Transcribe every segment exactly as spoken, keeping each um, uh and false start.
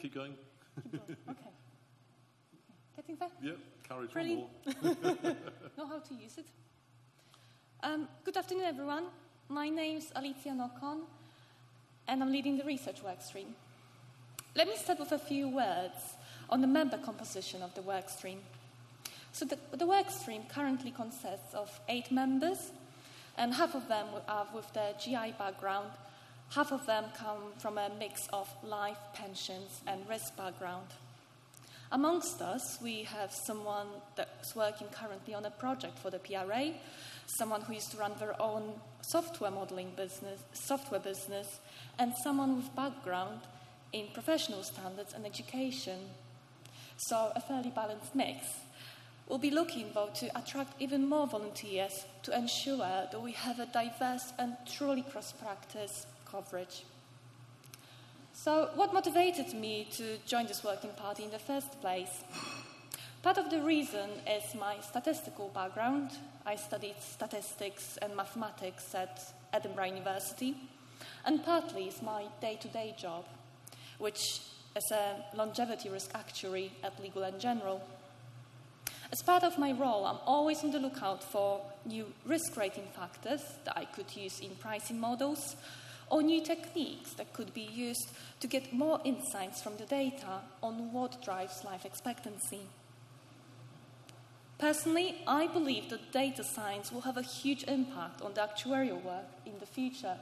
keep going. Keep going. Okay. Getting there? Yep, courage, Really? one more. Know how to use it. Um, good afternoon, everyone. My name's Alicia Nokon, and I'm leading the research workstream. Let me start with a few words on the member composition of the workstream. So the, the workstream currently consists of eight members, and half of them are with the G I background. Half of them come from a mix of life, pensions, and risk background. Amongst us, we have someone that's working currently on a project for the P R A, someone who used to run their own software modeling business, software business, and someone with background in professional standards and education. So a fairly balanced mix. We'll be looking, though, to attract even more volunteers to ensure that we have a diverse and truly cross-practice coverage. So what motivated me to join this working party in the first place? Part of the reason is my statistical background. I studied statistics and mathematics at Edinburgh University, and partly is my day-to-day job, which is a longevity risk actuary at Legal and General. As part of my role, I'm always on the lookout for new risk rating factors that I could use in pricing models, or new techniques that could be used to get more insights from the data on what drives life expectancy. Personally, I believe that data science will have a huge impact on the actuarial work in the future.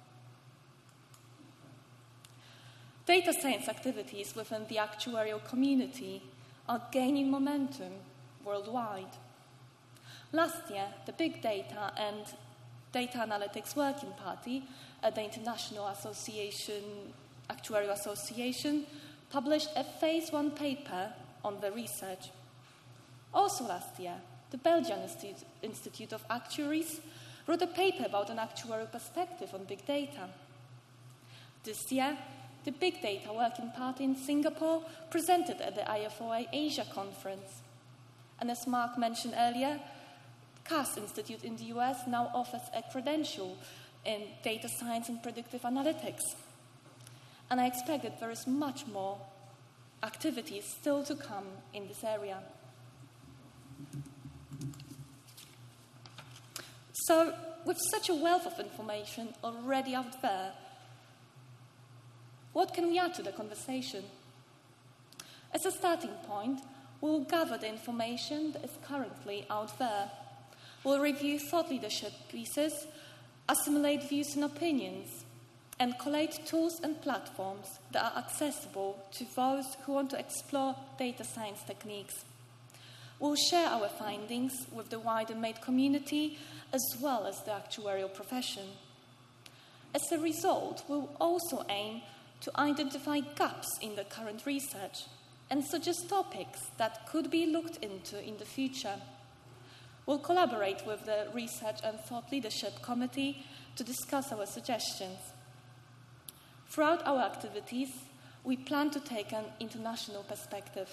Data science activities within the actuarial community are gaining momentum worldwide. Last year, the Big Data and Data Analytics Working Party at the International Association, Actuarial Association published a phase one paper on the research. Also last year, the Belgian Institute of Actuaries wrote a paper about an actuarial perspective on big data. This year, the Big Data Working Party in Singapore presented at the I F O A Asia conference. And as Mark mentioned earlier, Cass Institute in the U S now offers a credential in data science and predictive analytics. And I expect that there is much more activity still to come in this area. So, with such a wealth of information already out there, what can we add to the conversation? As a starting point, we'll gather the information that is currently out there. We'll review thought leadership pieces, assimilate views and opinions, and collate tools and platforms that are accessible to those who want to explore data science techniques. We'll share our findings with the wider MADE community as well as the actuarial profession. As a result, we'll also aim to identify gaps in the current research and suggest topics that could be looked into in the future. We'll collaborate with the Research and Thought Leadership Committee to discuss our suggestions. Throughout our activities, we plan to take an international perspective.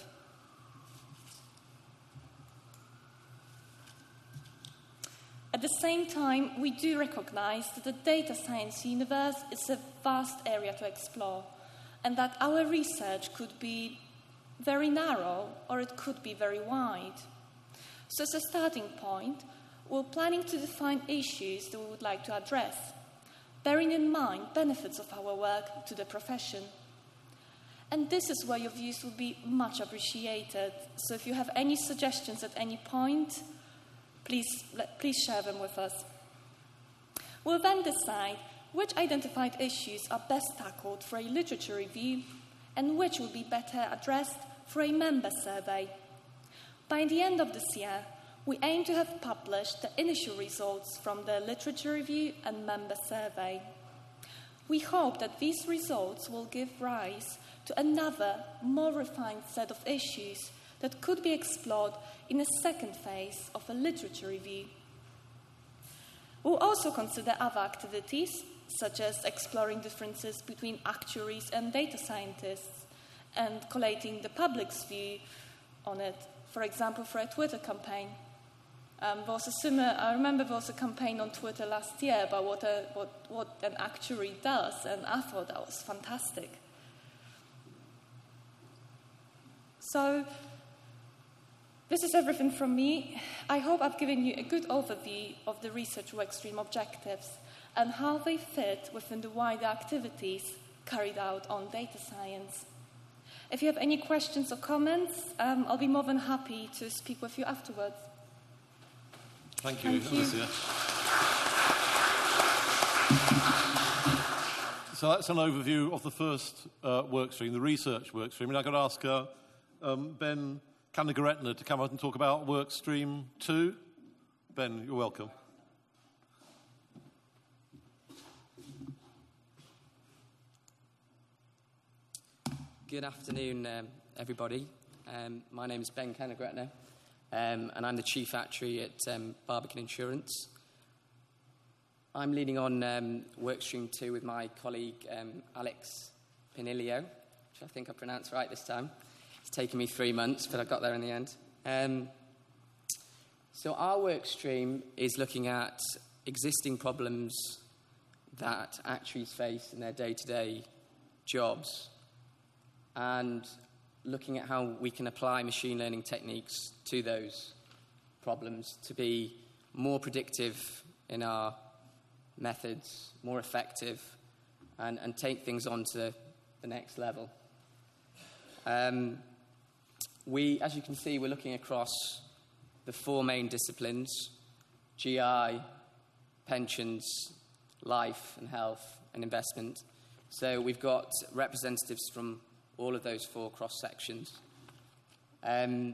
At the same time, we do recognize that the data science universe is a vast area to explore, and that our research could be very narrow or it could be very wide. So as a starting point, we're planning to define issues that we would like to address, bearing in mind benefits of our work to the profession. And this is where your views will be much appreciated. So if you have any suggestions at any point, please, please share them with us. We'll then decide which identified issues are best tackled for a literature review and which will be better addressed for a member survey. By the end of this year, we aim to have published the initial results from the literature review and member survey. We hope that these results will give rise to another, more refined set of issues that could be explored in a second phase of a literature review. We'll also consider other activities, such as exploring differences between actuaries and data scientists, and collating the public's view on it, for example, for a Twitter campaign. Um, there was a similar, I remember there was a campaign on Twitter last year about what, a, what, what an actuary does, and I thought that was fantastic. So, this is everything from me. I hope I've given you a good overview of the research workstream objectives and how they fit within the wider activities carried out on data science. If you have any questions or comments, um, I'll be more than happy to speak with you afterwards. Thank you, Thank you. Alicia. So that's an overview of the first uh, work stream, the research work stream. And I could ask uh, um, Ben Kanagaretna to come out and talk about work stream two. Ben, you're welcome. Good afternoon, um, everybody. Um, my name is Ben Kanagaretna, um, and I'm the Chief Actuary at um, Barbican Insurance. I'm leading on um, Workstream two with my colleague um, Alex Pinilio, which I think I pronounced right this time. It's taken me three months, but I got there in the end. Um, so our workstream is looking at existing problems that actuaries face in their day-to-day jobs, and looking at how we can apply machine learning techniques to those problems to be more predictive in our methods, more effective, and, and take things on to the next level. Um, we, as you can see, we're looking across the four main disciplines: G I, pensions, life and health, and investment. So we've got representatives from all of those four cross-sections. Um,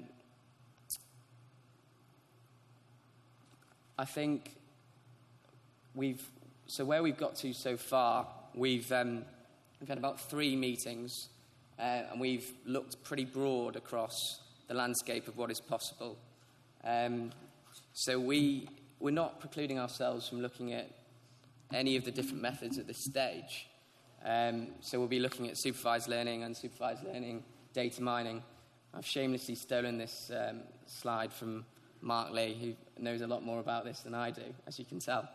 I think we've, so where we've got to so far, we've, um, we've had about three meetings, uh, and we've looked pretty broad across the landscape of what is possible. Um, so we, we're not precluding ourselves from looking at any of the different methods at this stage. Um, so we'll be looking at supervised learning, unsupervised learning, data mining. I've shamelessly stolen this um, slide from Mark Lee, who knows a lot more about this than I do, as you can tell.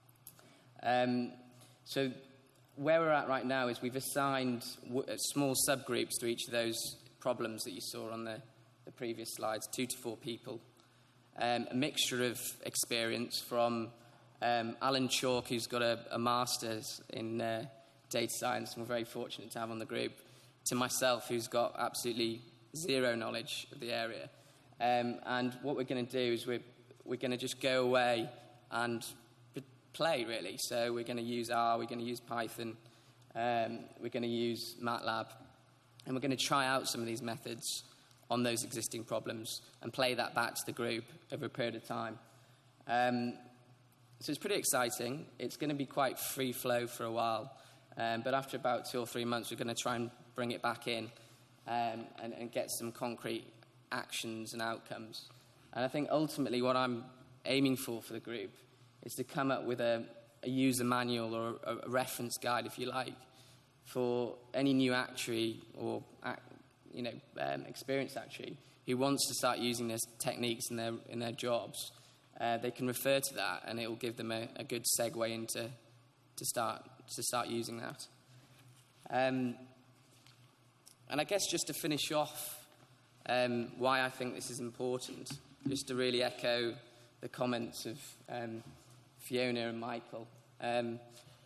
Um, so where we're at right now is we've assigned w- small subgroups to each of those problems that you saw on the, the previous slides, two to four people. Um, a mixture of experience from um, Alan Chalk, who's got a, a master's in uh, data science, and we're very fortunate to have on the group, to myself, who's got absolutely zero knowledge of the area. Um, and what we're going to do is we're, we're going to just go away and p- play, really. So we're going to use R, we're going to use Python, um, we're going to use MATLAB, and we're going to try out some of these methods on those existing problems and play that back to the group over a period of time. Um, so it's pretty exciting. It's going to be quite free flow for a while. Um, but after about two or three months, we're going to try and bring it back in um, and, and get some concrete actions and outcomes. And I think ultimately what I'm aiming for for the group is to come up with a, a user manual or a, a reference guide, if you like, for any new actuary or you know um, experienced actuary who wants to start using these techniques in their in their jobs. Uh, they can refer to that, and it will give them a, a good segue into to start. to start using that. Um, and I guess just to finish off um, why I think this is important, just to really echo the comments of um, Fiona and Michael. Um,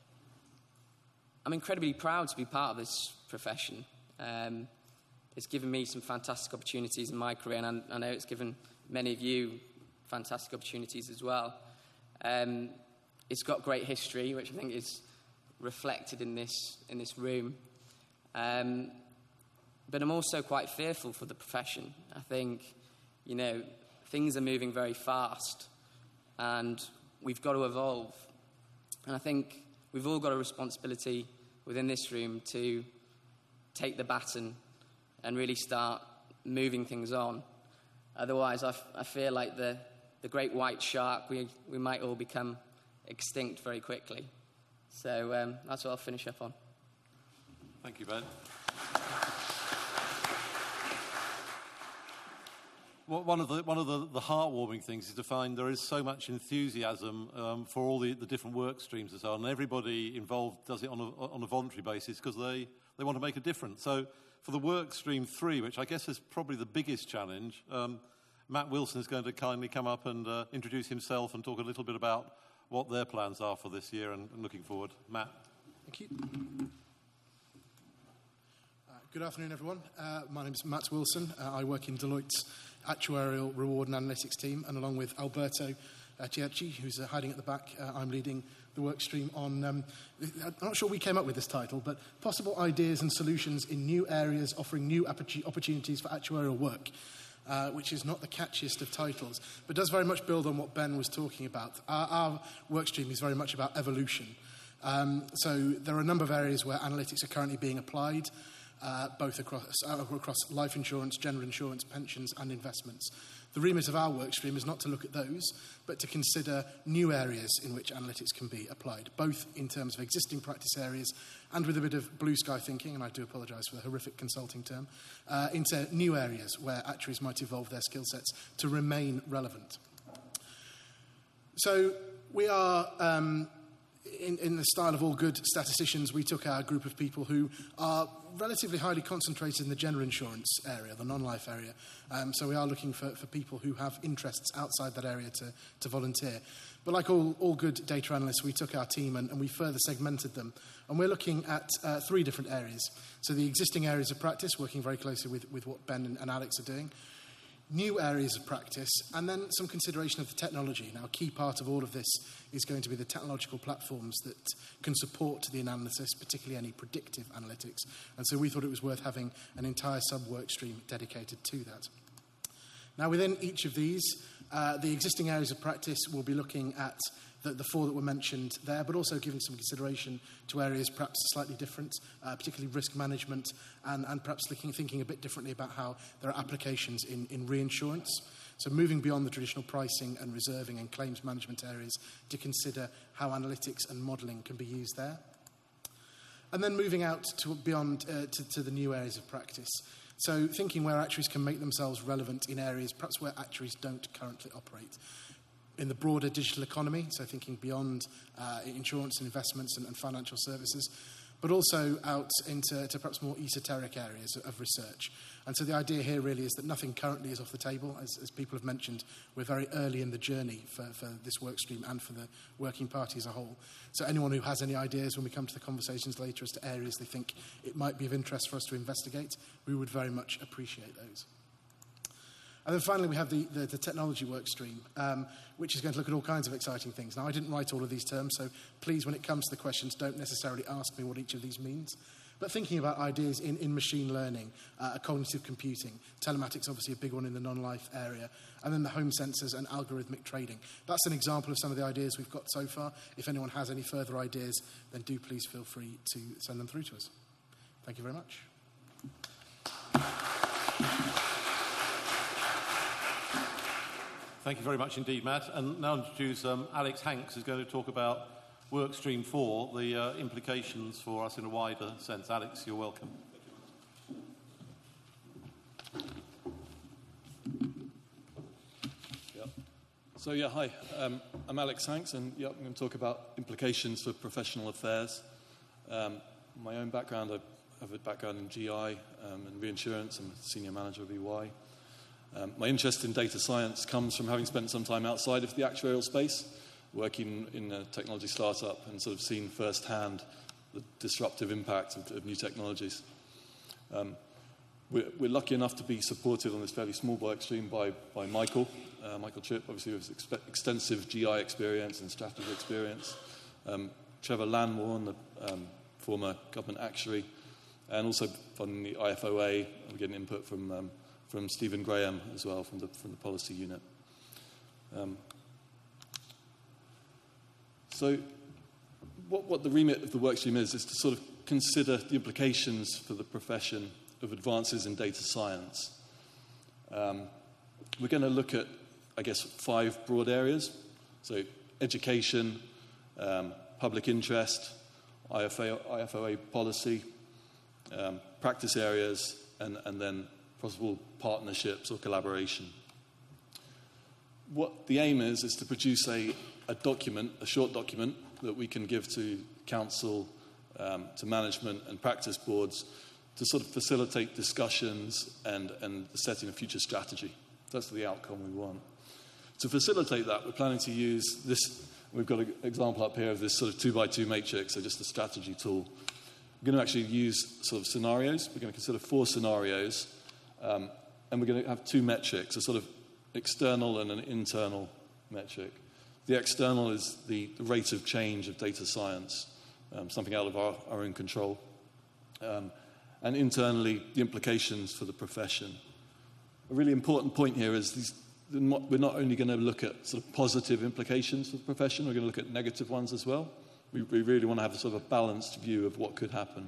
I'm incredibly proud to be part of this profession. Um, it's given me some fantastic opportunities in my career, and I, I know it's given many of you fantastic opportunities as well. Um, it's got great history, which I think is reflected in this in this room, um, but I'm also quite fearful for the profession. I think, you know, things are moving very fast, and we've got to evolve. And I think we've all got a responsibility within this room to take the baton and really start moving things on. Otherwise, I, f- I feel like the the great white shark, we we might all become extinct very quickly. So um, that's what I'll finish up on. Thank you, Ben. Well, one of the one of the, the heartwarming things is to find there is so much enthusiasm um, for all the, the different work streams and so on. And everybody involved does it on a, on a voluntary basis because they, they want to make a difference. So for the work stream three, which I guess is probably the biggest challenge, um, Matt Wilson is going to kindly come up and uh, introduce himself and talk a little bit about what their plans are for this year and, and looking forward. Matt. Thank you. Uh, good afternoon, everyone. Uh, my name is Matt Wilson. Uh, I work in Deloitte's Actuarial Reward and Analytics team, and along with Alberto uh, Chiacci, who's uh, hiding at the back, uh, I'm leading the work stream on, um, I'm not sure we came up with this title, but possible ideas and solutions in new areas offering new opportunities for actuarial work, uh, which is not the catchiest of titles, but does very much build on what Ben was talking about. Our, our work stream is very much about evolution. Um, so there are a number of areas where analytics are currently being applied, uh, both across, uh, across life insurance, general insurance, pensions and investments. The remit of our work stream is not to look at those, but to consider new areas in which analytics can be applied, both in terms of existing practice areas and with a bit of blue sky thinking, and I do apologise for the horrific consulting term, uh, into new areas where actuaries might evolve their skill sets to remain relevant. So we are... Um, In, in the style of all good statisticians, we took our group of people who are relatively highly concentrated in the general insurance area, the non-life area. Um, so we are looking for, for people who have interests outside that area to, to volunteer. But like all, all good data analysts, we took our team and, and we further segmented them. And we're looking at uh, three different areas. So the existing areas of practice, working very closely with, with what Ben and, and Alex are doing. New areas of practice, and then some consideration of the technology. Now, a key part of all of this is going to be the technological platforms that can support the analysis, particularly any predictive analytics. And so we thought it was worth having an entire sub-work stream dedicated to that. Now, within each of these, uh, the existing areas of practice will be looking at the, the four that were mentioned there, but also giving some consideration to areas perhaps slightly different, uh, particularly risk management, and, and perhaps looking, thinking a bit differently about how there are applications in, in reinsurance. So moving beyond the traditional pricing and reserving and claims management areas to consider how analytics and modelling can be used there. And then moving out to beyond uh, to, to the new areas of practice. So thinking where actuaries can make themselves relevant in areas perhaps where actuaries don't currently operate. In the broader digital economy, so thinking beyond uh, insurance and investments and, and financial services, but also out into to perhaps more esoteric areas of research. And so the idea here really is that nothing currently is off the table. As, as people have mentioned, we're very early in the journey for, for this work stream and for the working party as a whole. So anyone who has any ideas when we come to the conversations later as to areas they think it might be of interest for us to investigate, we would very much appreciate those. And then finally, we have the, the, the technology work stream, um, which is going to look at all kinds of exciting things. Now, I didn't write all of these terms, so please, when it comes to the questions, don't necessarily ask me what each of these means. But thinking about ideas in, in machine learning, uh, cognitive computing, telematics, obviously a big one in the non-life area, and then the home sensors and algorithmic trading. That's an example of some of the ideas we've got so far. If anyone has any further ideas, then do please feel free to send them through to us. Thank you very much. Thank you very much indeed, Matt. And now introduce um, Alex Hanks, who's going to talk about work stream four, the uh, implications for us in a wider sense. Alex, you're welcome. Yep. So, yeah, hi. Um, I'm Alex Hanks, and yep, I'm going to talk about implications for professional affairs. Um, my own background, I have a background in G I um, and reinsurance. I'm a senior manager of E Y. Um, my interest in data science comes from having spent some time outside of the actuarial space, working in a technology startup and sort of seen firsthand the disruptive impact of, of new technologies. Um, we're, we're lucky enough to be supported on this fairly small work stream by, by Michael. Uh, Michael Tripp, obviously, with exp- extensive G I experience and strategy experience. Um, Trevor Lanmore, the um, former government actuary, and also from the I F O A. We're getting input from um, from Stephen Graham as well, from the from the policy unit. Um, so what, what the remit of the workstream is, is to sort of consider the implications for the profession of advances in data science. Um, we're going to look at, I guess, five broad areas. So education, um, public interest, I F O A policy, um, practice areas, and, and then possible partnerships or collaboration. what the aim is, is to produce a, a document, a short document, that we can give to council, um, to management and practice boards to sort of facilitate discussions and, and the setting of future strategy. That's the outcome we want. To facilitate that, we're planning to use this. We've got an example up here of this sort of two by two matrix, so just a strategy tool. We're going to actually use sort of scenarios. We're going to consider four scenarios, um, and we're going to have two metrics, a sort of external and an internal metric. The external is the, the rate of change of data science, um, something out of our, our own control. Um, and internally, the implications for the profession. A really important point here is these, we're not only going to look at sort of positive implications for the profession, we're going to look at negative ones as well. We, we really want to have a sort of a balanced view of what could happen.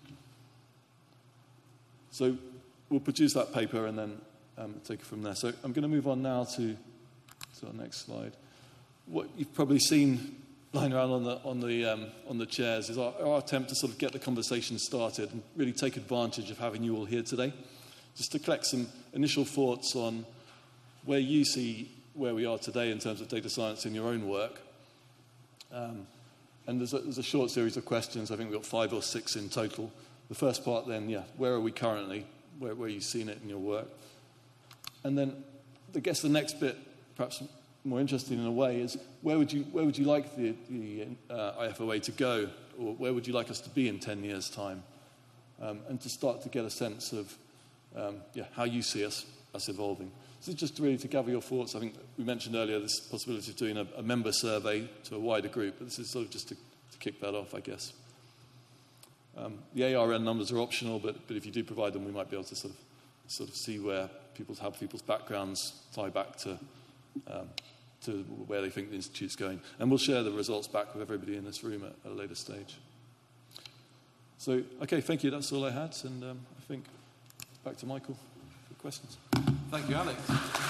So we'll produce that paper and then um, take it from there. So I'm going to move on now to, to our next slide. What you've probably seen lying around on the, on the, um, on the chairs is our, our attempt to sort of get the conversation started and really take advantage of having you all here today, just to collect some initial thoughts on where you see where we are today in terms of data science in your own work. Um, and there's a, there's a short series of questions. I think we've got five or six in total. The first part then, yeah, where are we currently? Where, where are you seeing it in your work? And then I guess the next bit, perhaps more interesting in a way, is where would you, where would you like the, the uh, I F O A to go? Or where would you like us to be in ten years' time? Um, and to start to get a sense of um, yeah, how you see us, us evolving. So just really to gather your thoughts. I think we mentioned earlier this possibility of doing a, a member survey to a wider group, but this is sort of just to, to kick that off, I guess. Um, the A R N numbers are optional, but, but if you do provide them, we might be able to sort of sort of see where people's, how people's backgrounds tie back to um, to where they think the Institute's going. And we'll share the results back with everybody in this room at, at a later stage. So, okay, thank you. That's all I had. And um, I think back to Michael for questions. Thank you, Alex.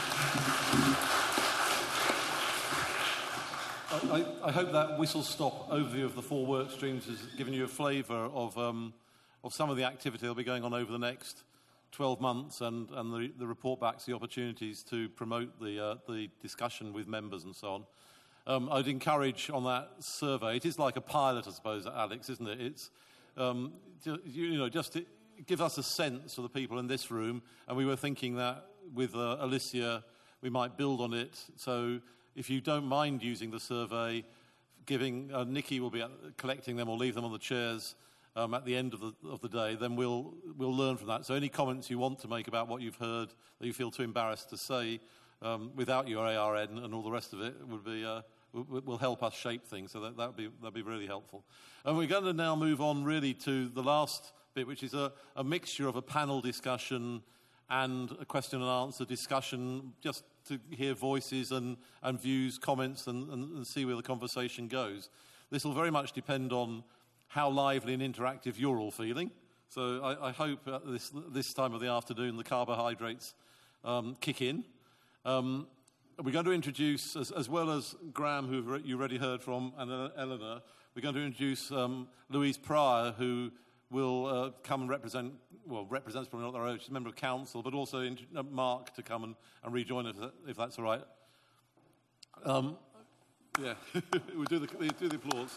I, I, I hope that whistle-stop overview of the four work streams has given you a flavour of, um, of some of the activity that will be going on over the next twelve months, and, and the, the report backs the opportunities to promote the, uh, the discussion with members and so on. Um, I'd encourage on that survey, it is like a pilot, I suppose, Alex, isn't it? It's, um, you, you know, just to give us a sense of the people in this room, and we were thinking that with uh, Alicia, we might build on it. So if you don't mind using the survey, giving, uh, Nikki will be collecting them or leave them on the chairs Um, at the end of the, of the day, then we'll, we'll learn from that. So any comments you want to make about what you've heard that you feel too embarrassed to say um, without your A R N and all the rest of it would be, uh, will, will help us shape things. So that would be, that'd be really helpful. And we're going to now move on really to the last bit, which is a, a mixture of a panel discussion and a question and answer discussion, just to hear voices and, and views, comments, and, and, and see where the conversation goes. This will very much depend on how lively and interactive you're all feeling. So I, I hope at this, this time of the afternoon the carbohydrates um, kick in. Um, we're going to introduce, as, as well as Graham, who re- you already heard from, and uh, Eleanor, we're going to introduce um, Louise Pryor, who will uh, come and represent, well, represents probably not their own, she's a member of council, but also in, uh, Mark to come and, and rejoin us, if that's all right. Um, yeah, we'll do the, do the applause.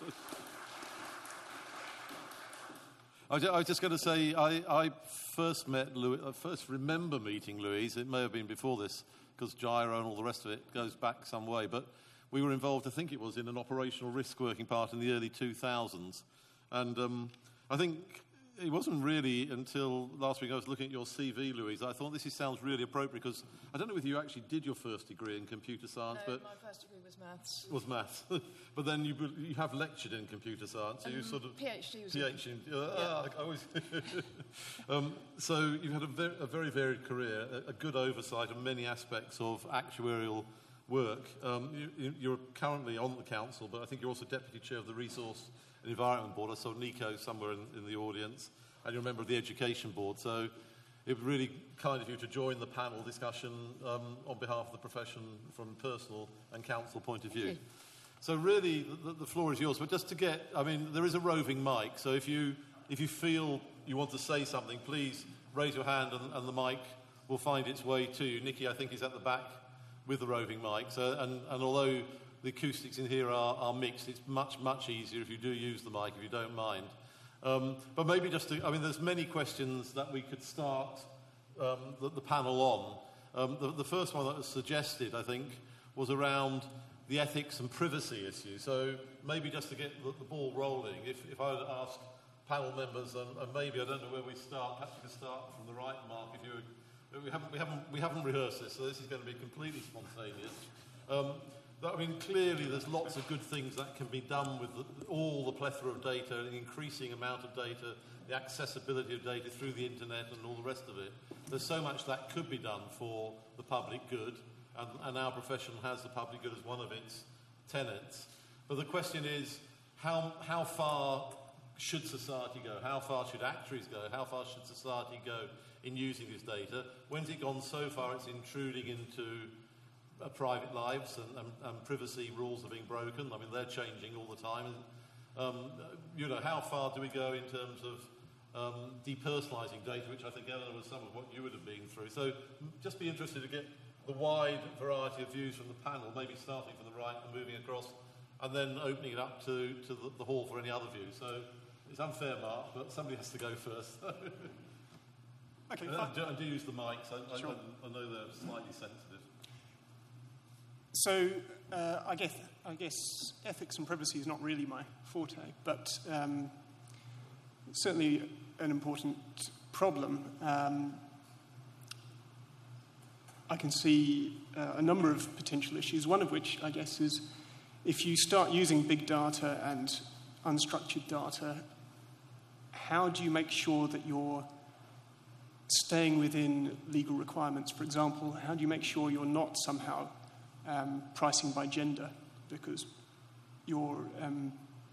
I was just going to say, I, I first met Louise, I first remember meeting Louise. It may have been before this, because gyro and all the rest of it goes back some way. But we were involved, I think it was, in an operational risk working part in the early two thousands. And um, I think it wasn't really until last week I was looking at your C V, Louise. I thought this is, sounds really appropriate, because I don't know whether you actually did your first degree in computer science. No, but my first degree was maths. Was maths. But then you you have lectured in computer science, so um, you sort of... PhD was... PhD. In, uh, yeah. uh, I always um, so you've had a very, a very varied career, a, a good oversight of many aspects of actuarial work. Um, you, you're currently on the council, but I think you're also deputy chair of the Resource and Environment Board. I saw Nico somewhere in, in the audience, and you're a member of the Education Board. So it was really kind of you to join the panel discussion um, on behalf of the profession from personal and council point of view. So really, the, the floor is yours. But just to get, I mean, there is a roving mic. So if you if you feel you want to say something, please raise your hand, and, and the mic will find its way to you. Nikki, I think, is at the back with the roving mic. So, and, and although the acoustics in here are, are mixed, it's much, much easier if you do use the mic, if you don't mind. Um, but maybe just to, I mean, there's many questions that we could start um, the, the panel on. Um, the, the first one that was suggested, I think, was around the ethics and privacy issue. So maybe just to get the, the ball rolling, if, if I would ask panel members, and, and maybe, I don't know where we start, perhaps we could start from the right, Mark, if you would, we haven't, we haven't, we haven't rehearsed this, so this is going to be completely spontaneous. Um, but, I mean, clearly there's lots of good things that can be done with the, all the plethora of data, an increasing amount of data, the accessibility of data through the internet and all the rest of it. There's so much that could be done for the public good, and, and our profession has the public good as one of its tenets. But the question is, how, how far should society go? How far should actuaries go? How far should society go in using this data? When's it gone so far it's intruding into uh, private lives and, and, and privacy rules are being broken? I mean, they're changing all the time. Um, you know, how far do we go in terms of um, depersonalising data, which I think, Eleanor, was some of what you would have been through. So just be interested to get the wide variety of views from the panel, maybe starting from the right and moving across, and then opening it up to, to the, the hall for any other views. So it's unfair, Mark, but somebody has to go first. Okay, I do, I do use the mics. I, sure. I, I know they're slightly sensitive. So uh, I guess I guess ethics and privacy is not really my forte, but um, it's certainly an important problem. Um, I can see uh, a number of potential issues, one of which, I guess, is if you start using big data and unstructured data, how do you make sure that you're staying within legal requirements? For example, how do you make sure you're not somehow um, pricing by gender? Because you're, um,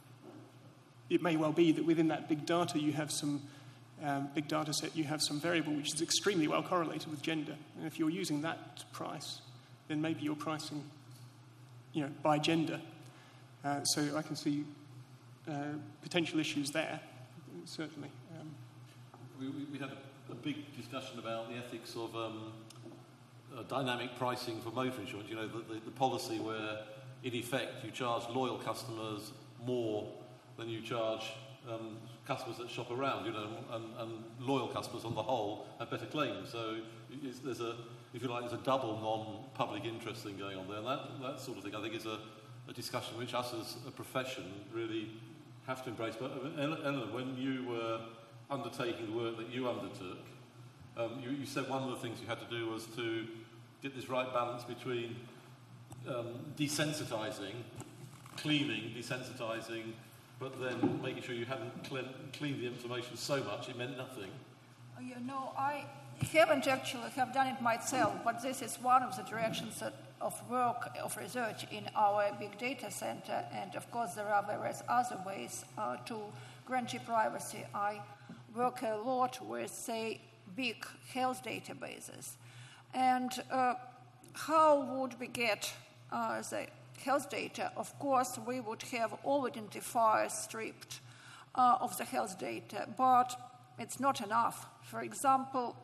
it may well be that within that big data you have some Um, big data set, you have some variable which is extremely well correlated with gender. And if you're using that to price, then maybe you're pricing, you know, by gender. Uh, so I can see uh, potential issues there, certainly. Um, we, we, we had a, a big discussion about the ethics of um, uh, dynamic pricing for motor insurance. You know, the, the, the policy where, in effect, you charge loyal customers more than you charge Um, customers that shop around, you know, and, and loyal customers on the whole have better claims. So it's, there's a, if you like, there's a double non-public interest thing going on there, and that, that sort of thing I think is a, a discussion which us as a profession really have to embrace. But Eleanor, when you were undertaking the work that you undertook, um, you, you said one of the things you had to do was to get this right balance between um, desensitising, cleaning, desensitising, but then making sure you hadn't clean, cleaned the information so much it meant nothing. You know, I haven't actually have done it myself, but this is one of the directions that, of work, of research in our big data center, and of course there are various other ways uh, to grant privacy. I work a lot with, say, big health databases. And uh, how would we get uh, the health data? Of course, we would have all identifiers stripped uh, of the health data, but it's not enough. For example,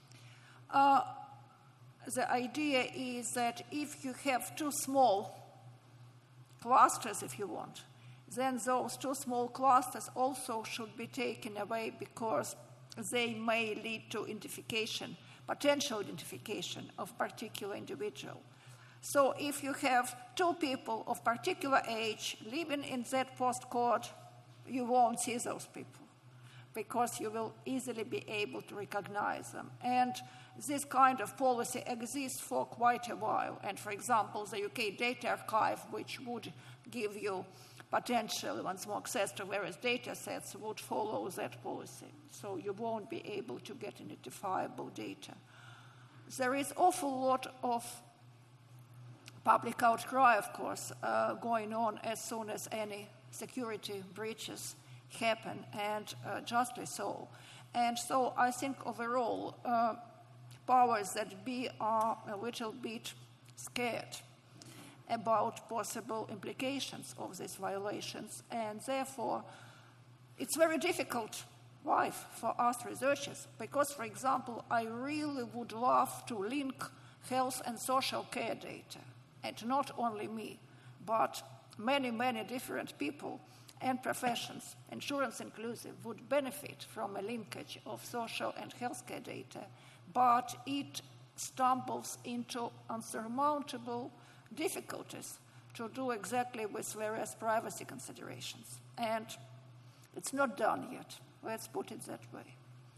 uh, the idea is that if you have two small clusters, if you want, then those two small clusters also should be taken away because they may lead to identification, potential identification of particular individual. So if you have two people of particular age living in that postcode, you won't see those people because you will easily be able to recognize them. And this kind of policy exists for quite a while. And for example, the U K Data Archive, which would give you potentially once more access to various data sets, would follow that policy. So you won't be able to get identifiable data. There is awful lot of public outcry, of course, uh, going on as soon as any security breaches happen, and uh, justly so. And so I think overall, uh, powers that be are a little bit scared about possible implications of these violations, and therefore it's very difficult life for us researchers, because, for example, I really would love to link health and social care data. And not only me, but many, many different people and professions, insurance inclusive, would benefit from a linkage of social and healthcare data, but it stumbles into unsurmountable difficulties to do exactly with various privacy considerations. And it's not done yet. Let's put it that way.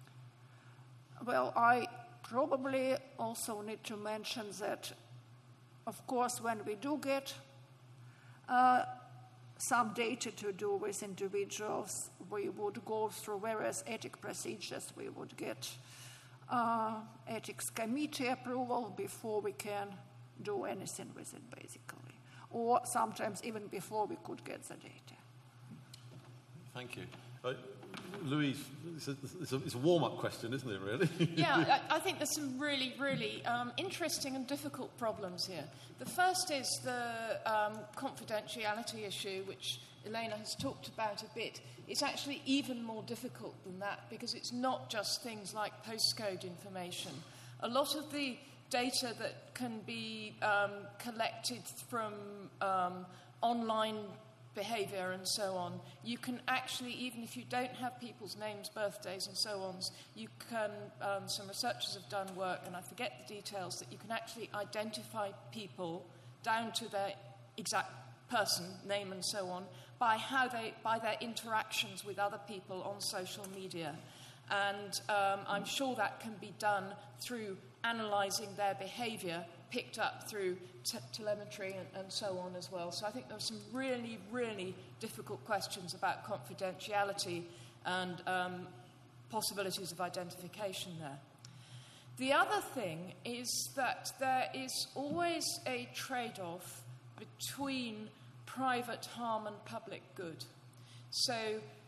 Well, I probably also need to mention that, of course, when we do get uh, some data to do with individuals, we would go through various ethic procedures. We would get uh, ethics committee approval before we can do anything with it, basically. Or sometimes even before we could get the data. Thank you. Uh, Louise, it's a, it's a, it's a warm-up question, isn't it, really? Yeah, I, I think there's some really, really um, interesting and difficult problems here. The first is the um, confidentiality issue, which Elena has talked about a bit. It's actually even more difficult than that because it's not just things like postcode information. A lot of the data that can be um, collected from um, online behaviour and so on, you can actually, even if you don't have people's names, birthdays and so on, you can, um, some researchers have done work, and I forget the details, that you can actually identify people down to their exact person, name and so on, by how they, by their interactions with other people on social media. And um, I'm sure that can be done through analysing their behaviour, picked up through te- telemetry and, and so on as well. So I think there are some really, really difficult questions about confidentiality and um, possibilities of identification there. The other thing is that there is always a trade-off between private harm and public good. So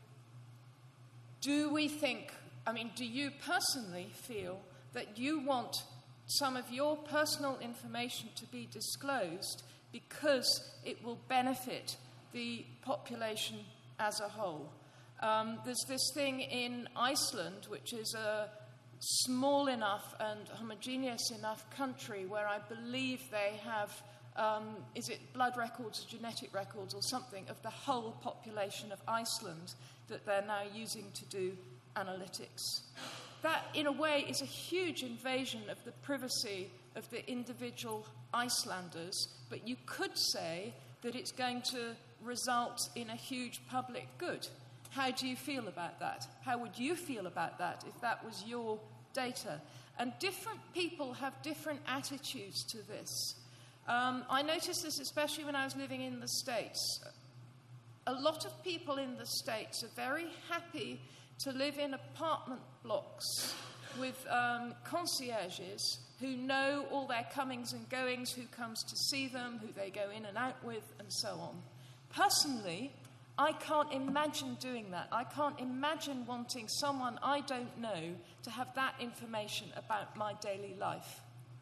do we think, I mean, do you personally feel that you want some of your personal information to be disclosed because it will benefit the population as a whole? Um, there's this thing in Iceland, which is a small enough and homogeneous enough country where I believe they have, um, is it blood records or genetic records or something, of the whole population of Iceland that they're now using to do analytics. That, in a way, is a huge invasion of the privacy of the individual Icelanders, but you could say that it's going to result in a huge public good. How do you feel about that? How would you feel about that if that was your data? And different people have different attitudes to this. Um, I noticed this especially when I was living in the States. A lot of people in the States are very happy to live in apartment blocks with um, concierges who know all their comings and goings, who comes to see them, who they go in and out with, and so on. Personally, I can't imagine doing that. I can't imagine wanting someone I don't know to have that information about my daily life.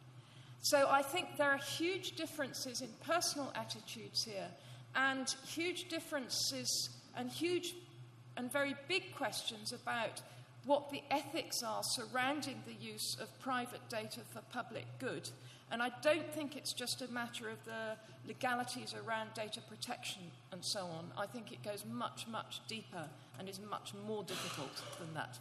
So I think there are huge differences in personal attitudes here, and huge differences and huge and very big questions about what the ethics are surrounding the use of private data for public good. And I don't think it's just a matter of the legalities around data protection and so on. I think it goes much, much deeper and is much more difficult than that.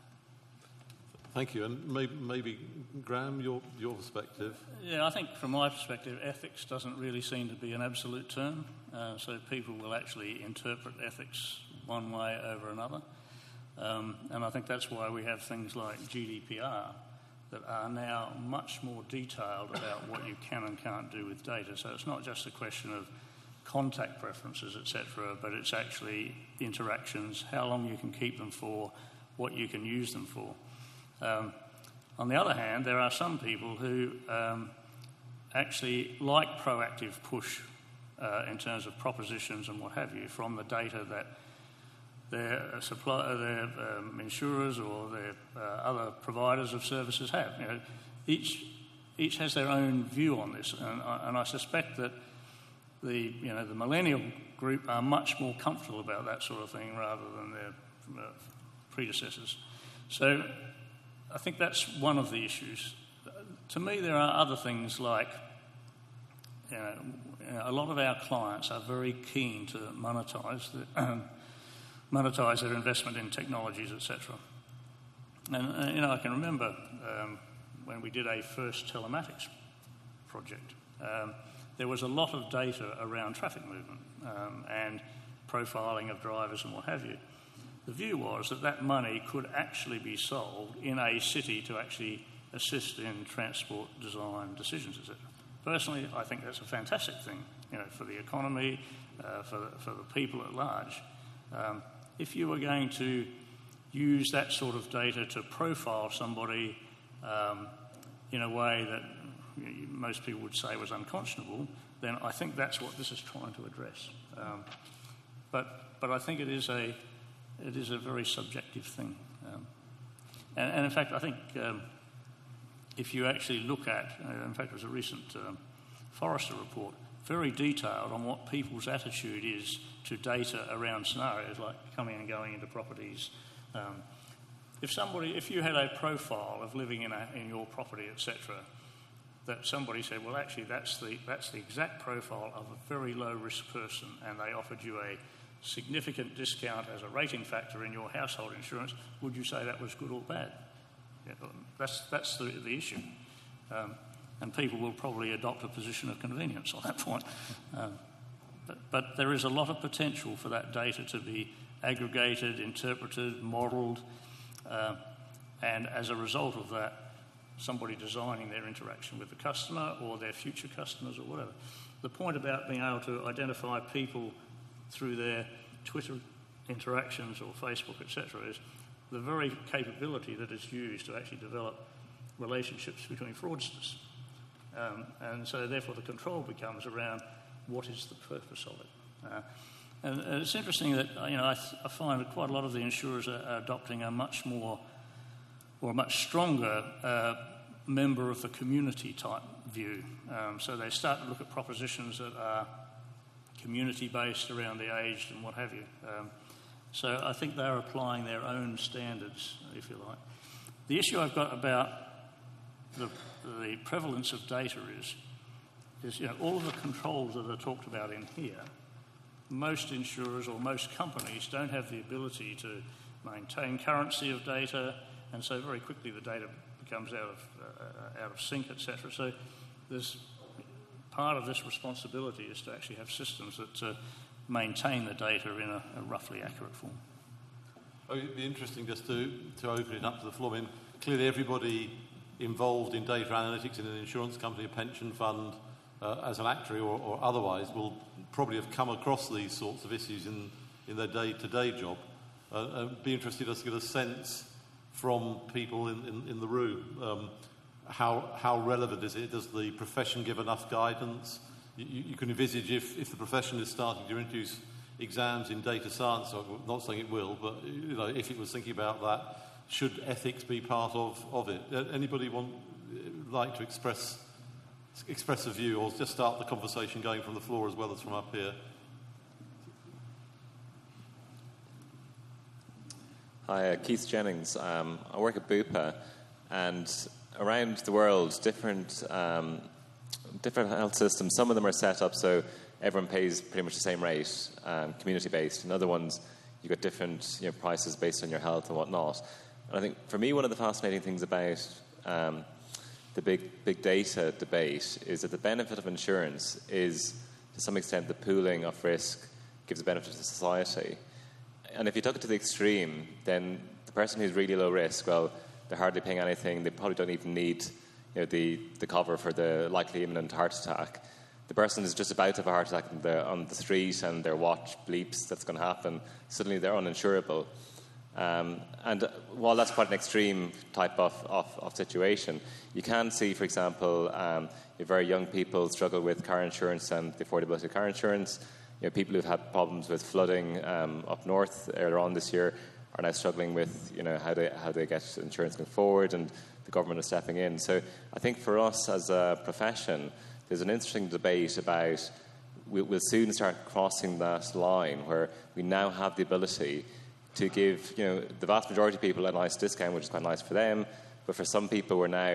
Thank you. And maybe, maybe Graham, your, your perspective. Yeah, I think from my perspective, ethics doesn't really seem to be an absolute term. Uh, so people will actually interpret ethics one way over another. Um, and I think that's why we have things like G D P R that are now much more detailed about what you can and can't do with data. So it's not just a question of contact preferences, et cetera, but it's actually interactions, how long you can keep them for, what you can use them for. Um, on the other hand, there are some people who um, actually like proactive push uh, in terms of propositions and what have you from the data that their supply, their um, insurers or their uh, other providers of services have. You know, each each has their own view on this, and I, and I suspect that the you know the millennial group are much more comfortable about that sort of thing rather than their uh, predecessors. So I think that's one of the issues. to me, there are other things like, you know, you know, a lot of our clients are very keen to monetize the, um, monetize their investment in technologies, et cetera. And uh, you know, I can remember um, when we did a first telematics project. Um, there was a lot of data around traffic movement um, and profiling of drivers and what have you. The view was that that money could actually be sold in a city to actually assist in transport design decisions, et cetera. Personally, I think that's a fantastic thing, you know, for the economy, uh, for, the, for the people at large. Um, if you were going to use that sort of data to profile somebody um, in a way that you know, most people would say was unconscionable, then I think that's what this is trying to address. Um, but but I think it is a it is a very subjective thing, um, and, and in fact, I think. Um, If you actually look at, uh, in fact, there was a recent um, Forrester report, very detailed on what people's attitude is to data around scenarios like coming and going into properties. Um, if somebody, if you had a profile of living in, a, in your property, et cetera, that somebody said, well, actually, that's the that's the exact profile of a very low-risk person, and they offered you a significant discount as a rating factor in your household insurance, would you say that was good or bad? Yeah, that's that's the, the issue. Um, and people will probably adopt a position of convenience on that point. Um, but, but there is a lot of potential for that data to be aggregated, interpreted, modelled, uh, and as a result of that, somebody designing their interaction with the customer or their future customers or whatever. The point about being able to identify people through their Twitter interactions or Facebook, et cetera, is the very capability that is used to actually develop relationships between fraudsters. Um, and so therefore the control becomes around what is the purpose of it. Uh, and, and it's interesting that, you know, I, th- I find that quite a lot of the insurers are, are adopting a much more or a much stronger uh, member of the community type view. Um, so they start to look at propositions that are community-based, around the aged and what have you. Um, So I think they're applying their own standards, if you like. The issue I've got about the, the prevalence of data is, is you know, all of the controls that are talked about in here, most insurers or most companies don't have the ability to maintain currency of data, and so very quickly the data becomes out of uh, out of sync, et cetera. So there's part of this responsibility is to actually have systems that uh, maintain the data in a, a roughly accurate form. Oh, it'd be interesting just to, to open it up to the floor. I mean, clearly everybody involved in data analytics in an insurance company, a pension fund, uh, as an actuary or, or otherwise, will probably have come across these sorts of issues in, in their day-to-day job. Uh, I'd be interested to get a sense from people in, in, in the room. Um, how, how relevant is it? Does the profession give enough guidance? You, you can envisage if, if the profession is starting to introduce exams in data science, I'm not saying it will, but you know, if it was thinking about that, should ethics be part of, of it? Anybody want like to express express a view, or just start the conversation going from the floor as well as from up here? Hi, uh, Keith Jennings. Um, I work at Bupa, and around the world, different um, different health systems, some of them are set up so everyone pays pretty much the same rate, um, community-based. In other ones, you've got different you know, prices based on your health and whatnot. And I think, for me, one of the fascinating things about um, the big big data debate is that the benefit of insurance is, to some extent, the pooling of risk gives a benefit to society. And if you took it to the extreme, then the person who's really low risk, well, they're hardly paying anything. They probably don't even need you know, the, the cover for the likely imminent heart attack. The person is just about to have a heart attack on the, on the street and their watch bleeps that's going to happen. Suddenly they're uninsurable. Um, and while that's quite an extreme type of, of, of situation, you can see, for example, um, very young people struggle with car insurance and the affordability of car insurance. You know, people who've had problems with flooding um, up north earlier on this year are now struggling with, you know, how they how they get insurance going forward, and the government is stepping in. So I think for us as a profession, there's an interesting debate about we'll, we'll soon start crossing that line where we now have the ability to give, you know, the vast majority of people a nice discount, which is quite nice for them, but for some people we're now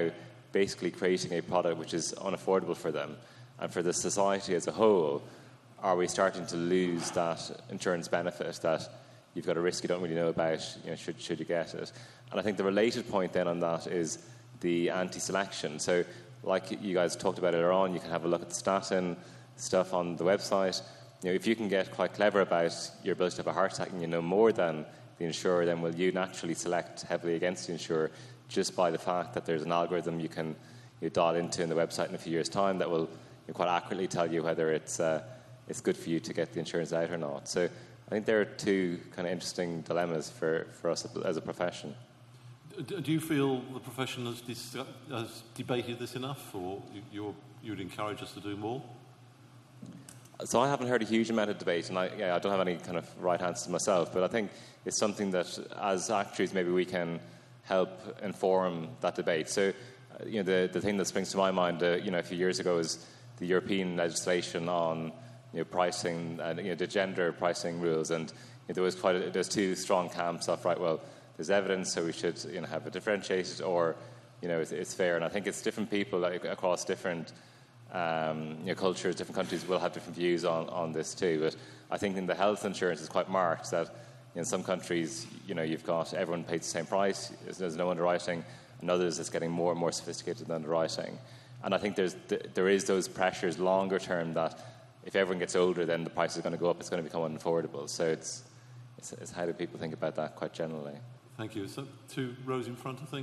basically creating a product which is unaffordable for them. And for the society as a whole, are we starting to lose that insurance benefit that you've got a risk you don't really know about, you know, should, should you get it? And I think the related point then on that is the anti-selection. So like you guys talked about earlier on, you can have a look at the statin stuff on the website. You know, if you can get quite clever about your ability to have a heart attack and you know more than the insurer, then will you naturally select heavily against the insurer just by the fact that there's an algorithm you can you dial into in the website in a few years' time that will you know, quite accurately tell you whether it's uh, it's good for you to get the insurance out or not. So I think there are two kind of interesting dilemmas for, for us as a profession. Do you feel the profession has, dis- has debated this enough, or you you would encourage us to do more? So I haven't heard a huge amount of debate, and I, yeah, I don't have any kind of right answers myself, but I think it's something that, as actuaries, maybe we can help inform that debate. So, uh, you know, the, the thing that springs to my mind, uh, you know, a few years ago is the European legislation on, you know, pricing and, you know, the gender pricing rules, and you know, there was quite a, there's two strong camps of, right, well, there's evidence, so we should, you know, have it differentiated, or, you know, it's, it's fair. And I think it's different people like, across different Um, you know, cultures, different countries will have different views on, on this too. But I think in the health insurance, it's quite marked that in some countries, you know, you've got everyone pays the same price. There's no underwriting. In others, it's getting more and more sophisticated underwriting. And I think there's there is those pressures longer term that if everyone gets older, then the price is going to go up. It's going to become unaffordable. So it's it's, it's how do people think about that quite generally. Thank you. So two rows in front, I think.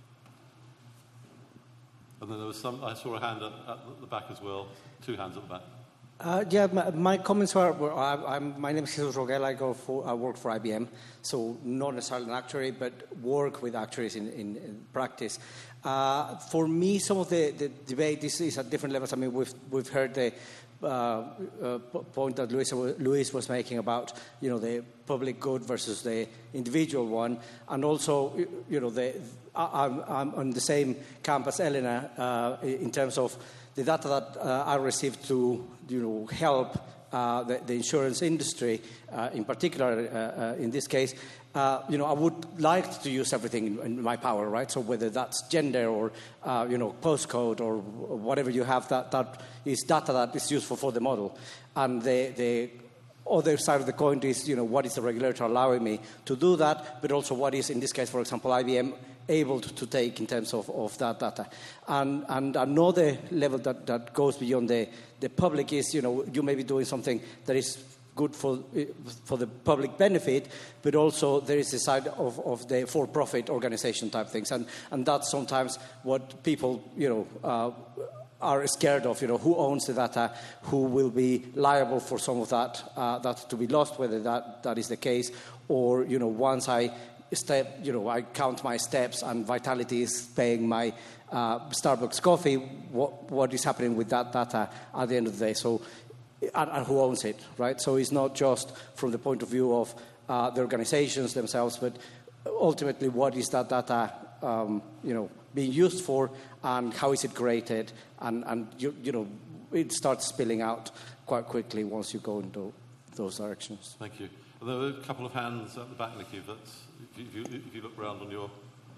And then there was some, I saw a hand at, at the back as well. Two hands at the back. Uh, yeah, my, my comments were, were I, I'm, my name is Jesus Rogel. I, go for, I work for I B M, so not necessarily an actuary, but work with actuaries in, in, in practice. Uh, for me, some of the, the debate is, is at different levels. I mean, we've, we've heard the uh, uh, point that Luis, Luis was making about, you know, the public good versus the individual one, and also, you know, the I'm, I'm on the same camp as Elena uh, in terms of the data that uh, I received to, you know, help uh, the, the insurance industry, uh, in particular, uh, uh, in this case. Uh, you know, I would like to use everything in, in my power, right? So whether that's gender or, uh, you know, postcode or whatever you have, that, that is data that is useful for the model. And the, the other side of the coin is, you know, what is the regulator allowing me to do that, but also what is, in this case, for example, I B M able to, to take in terms of, of that data. And, and another level that, that goes beyond the, the public is, you know, you may be doing something that is good for for the public benefit, but also there is the side of, of the for-profit organization type things. And, and that's sometimes what people, you know, uh, are scared of, you know, who owns the data, who will be liable for some of that, uh, that to be lost, whether that, that is the case, or, you know, once I step, you know, I count my steps and Vitality is paying my uh, Starbucks coffee, what, what is happening with that data at the end of the day? So, and, and who owns it, right? So it's not just from the point of view of uh, the organizations themselves, but ultimately what is that data, um, you know, being used for, and how is it created, and, and you, you know, it starts spilling out quite quickly once you go into those directions. Thank you. And there were a couple of hands at the back, Nicky, that's, if you, if you look round on your...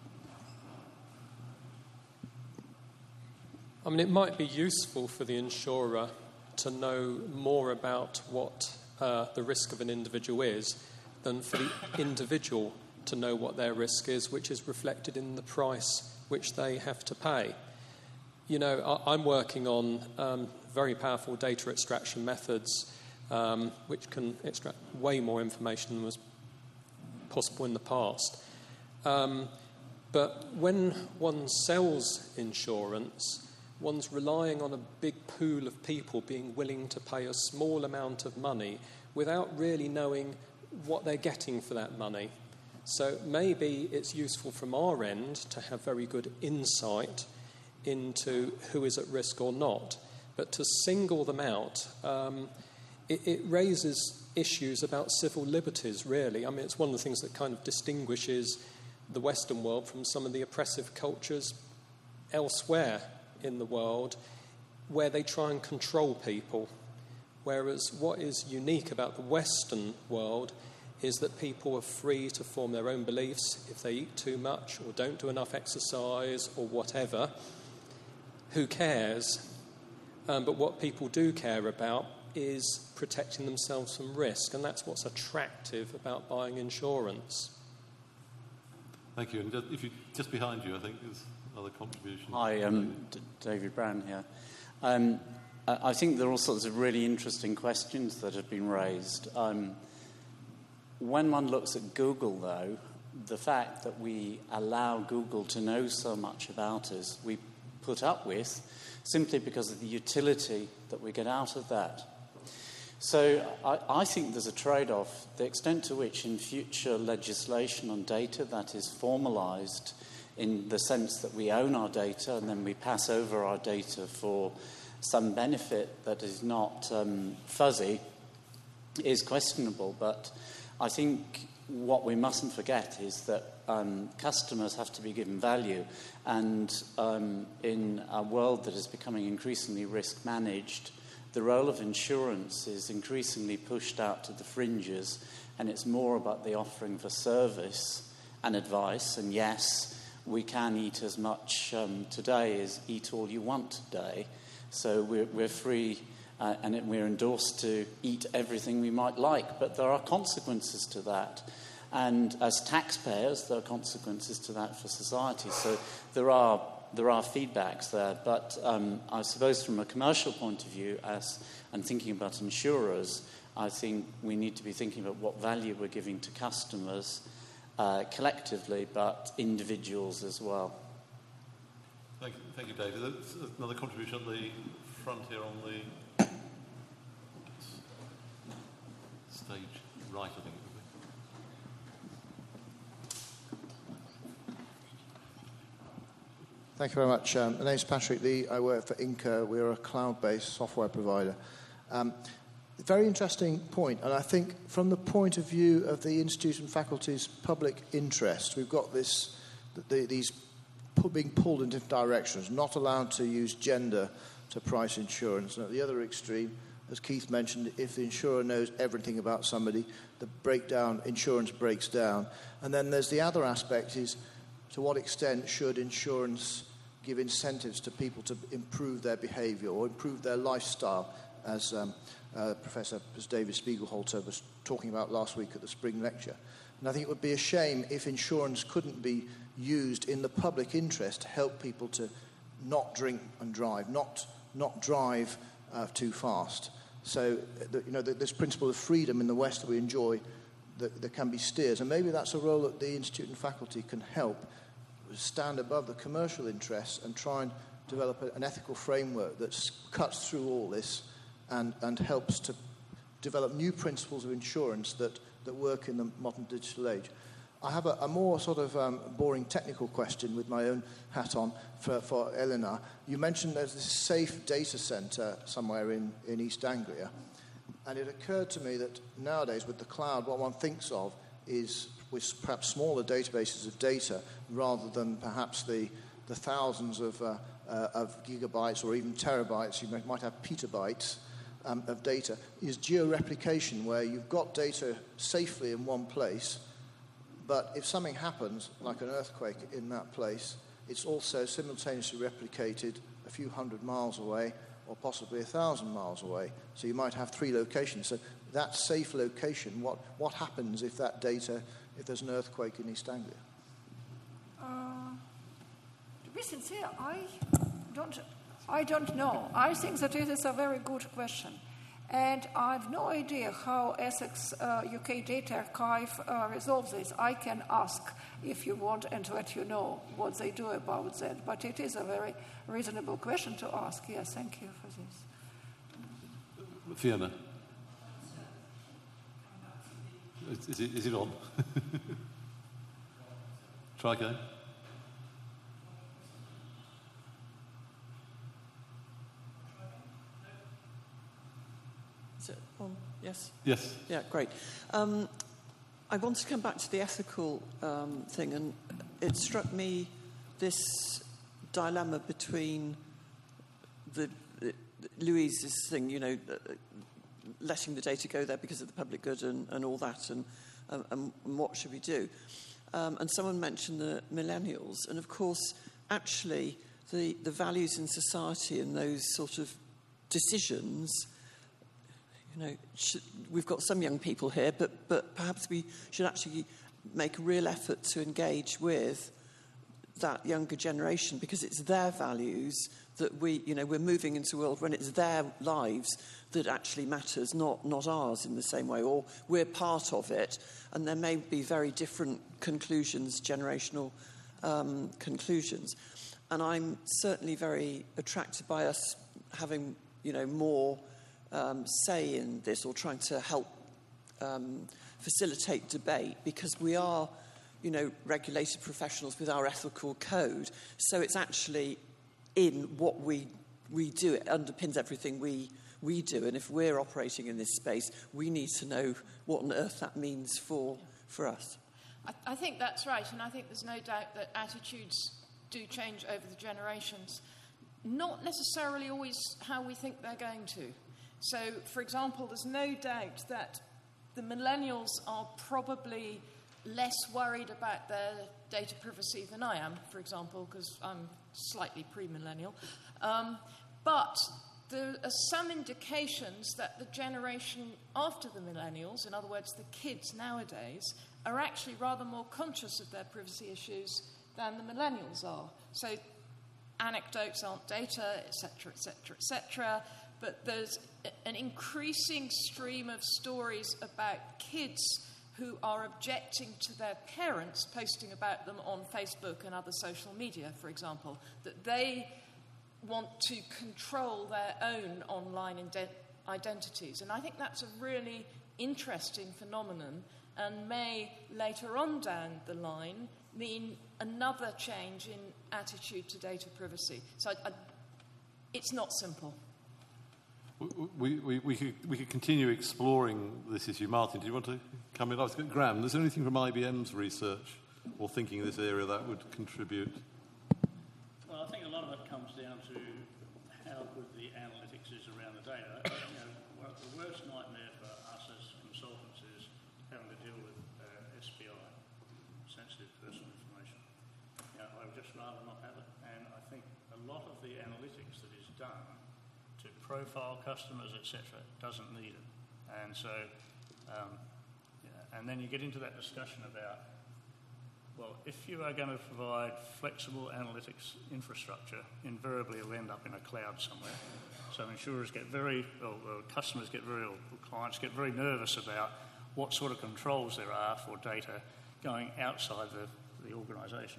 I mean, it might be useful for the insurer to know more about what uh, the risk of an individual is than for the individual to know what their risk is, which is reflected in the price which they have to pay. You know, I, I'm working on um, very powerful data extraction methods um, which can extract way more information than was possible in the past. Um, but when one sells insurance, one's relying on a big pool of people being willing to pay a small amount of money without really knowing what they're getting for that money. So maybe it's useful from our end to have very good insight into who is at risk or not. But to single them out, um, it, it raises issues about civil liberties, really. I mean, it's one of the things that kind of distinguishes the Western world from some of the oppressive cultures elsewhere in the world, where they try and control people. Whereas what is unique about the Western world is that people are free to form their own beliefs if they eat too much or don't do enough exercise or whatever. who cares? Um, but what people do care about is protecting themselves from risk, and that's what's attractive about buying insurance. Thank you. And just, if you, just behind you, I think there's another contribution. Hi, um, D- David Brown here. Um, I think there are all sorts of really interesting questions that have been raised. Um, when one looks at Google, though, the fact that we allow Google to know so much about us, we put up with simply because of the utility that we get out of that. So I, I think there's a trade-off. The extent to which in future legislation on data that is formalised in the sense that we own our data and then we pass over our data for some benefit that is not um, fuzzy is questionable. But I think what we mustn't forget is that um, customers have to be given value. And um, in a world that is becoming increasingly risk-managed, the role of insurance is increasingly pushed out to the fringes, and it's more about the offering for service and advice. And yes, we can eat as much um, today as eat all you want today. So we're, we're free uh, and it, we're endorsed to eat everything we might like. But there are consequences to that. And as taxpayers, there are consequences to that for society. So there are there are feedbacks there. But um, I suppose from a commercial point of view, as and thinking about insurers, I think we need to be thinking about what value we're giving to customers uh, collectively, but individuals as well. Thank you, thank you, David. There's another contribution at the front here on the stage right, I think. Thank you very much. Um, my name's Patrick Lee. I work for Inca. We're a cloud-based software provider. Um, very interesting point, and I think from the point of view of the institute and faculty's public interest, we've got this, the, these being pulled in different directions, not allowed to use gender to price insurance. And at the other extreme, as Keith mentioned, if the insurer knows everything about somebody, the breakdown, insurance breaks down. And then there's the other aspect is, to what extent should insurance give incentives to people to improve their behaviour or improve their lifestyle, as um, uh, Professor as David Spiegelhalter was talking about last week at the spring lecture. And I think it would be a shame if insurance couldn't be used in the public interest to help people to not drink and drive, not not drive uh, too fast. So, the, you know, the, this principle of freedom in the West that we enjoy, that there can be steers, and maybe that's a role that the institute and faculty can help stand above the commercial interests and try and develop a, an ethical framework that cuts through all this and, and helps to develop new principles of insurance that, that work in the modern digital age. I have a, a more sort of um, boring technical question with my own hat on for, for Eleanor. You mentioned there's this safe data centre somewhere in, in East Anglia, and it occurred to me that nowadays with the cloud, what one thinks of is with perhaps smaller databases of data rather than perhaps the, the thousands of, uh, uh, of gigabytes or even terabytes, you might have petabytes um, of data, is georeplication, where you've got data safely in one place, but if something happens, like an earthquake in that place, it's also simultaneously replicated a few hundred miles away or possibly a thousand miles away. So you might have three locations. So that safe location, what, what happens if that data, if there's an earthquake in East Anglia? Uh, to be sincere, I don't, I don't know. I think that it is a very good question. And I have no idea how Essex uh, U K Data Archive uh, resolves this. I can ask if you want and let you know what they do about that. But it is a very reasonable question to ask. Yes, thank you for this. Fiona. Is, is, it, is it on? Try again. Is it on? Yes? Yes. Yeah, great. Um, I want to come back to the ethical um, thing, and it struck me this dilemma between the, the Louise's thing, you know, uh, letting the data go there because of the public good and, and all that, and, um, and what should we do? Um, and someone mentioned the millennials, and of course, actually, the, the values in society and those sort of decisions, you know, should, we've got some young people here, but, but perhaps we should actually make a real effort to engage with that younger generation, because it's their values that we, you know, we're moving into a world when it's their lives that actually matters, not, not ours in the same way, or we're part of it, and there may be very different conclusions, generational um, conclusions. And I'm certainly very attracted by us having, you know, more um, say in this, or trying to help um, facilitate debate, because we are, you know, regulated professionals with our ethical code. So it's actually in what we we do. It underpins everything we we do. And if we're operating in this space, we need to know what on earth that means for for us. I, I think that's right, and I think there's no doubt that attitudes do change over the generations. Not necessarily always how we think they're going to. So, for example, there's no doubt that the millennials are probably less worried about their data privacy than I am, for example, because I'm slightly pre-millennial. Um, but there are some indications that the generation after the millennials, in other words, the kids nowadays, are actually rather more conscious of their privacy issues than the millennials are. So anecdotes aren't data, et cetera, et cetera, et cetera. But there's an increasing stream of stories about kids who are objecting to their parents posting about them on Facebook and other social media, for example, that they want to control their own online ident- identities. And I think that's a really interesting phenomenon, and may later on down the line mean another change in attitude to data privacy. So I, I, it's not simple. We, we, we, could, we could continue exploring this issue. Martin, do you want to come in? I was going, Graham, is there anything from I B M's research or thinking in this area that would contribute? Well, I think a lot of it comes down to how good the analytics is around the data. You know, the worst nightmare for us as consultants is having to deal with uh, S P I, sensitive personal information. You know, I would just rather not have it. And I think a lot of the analytics that is done to profile customers, et cetera, doesn't need it. And so, um, yeah, and then you get into that discussion about, well, if you are going to provide flexible analytics infrastructure, invariably it'll end up in a cloud somewhere. So insurers get very, or, or customers get very, or clients get very nervous about what sort of controls there are for data going outside the, the organisation.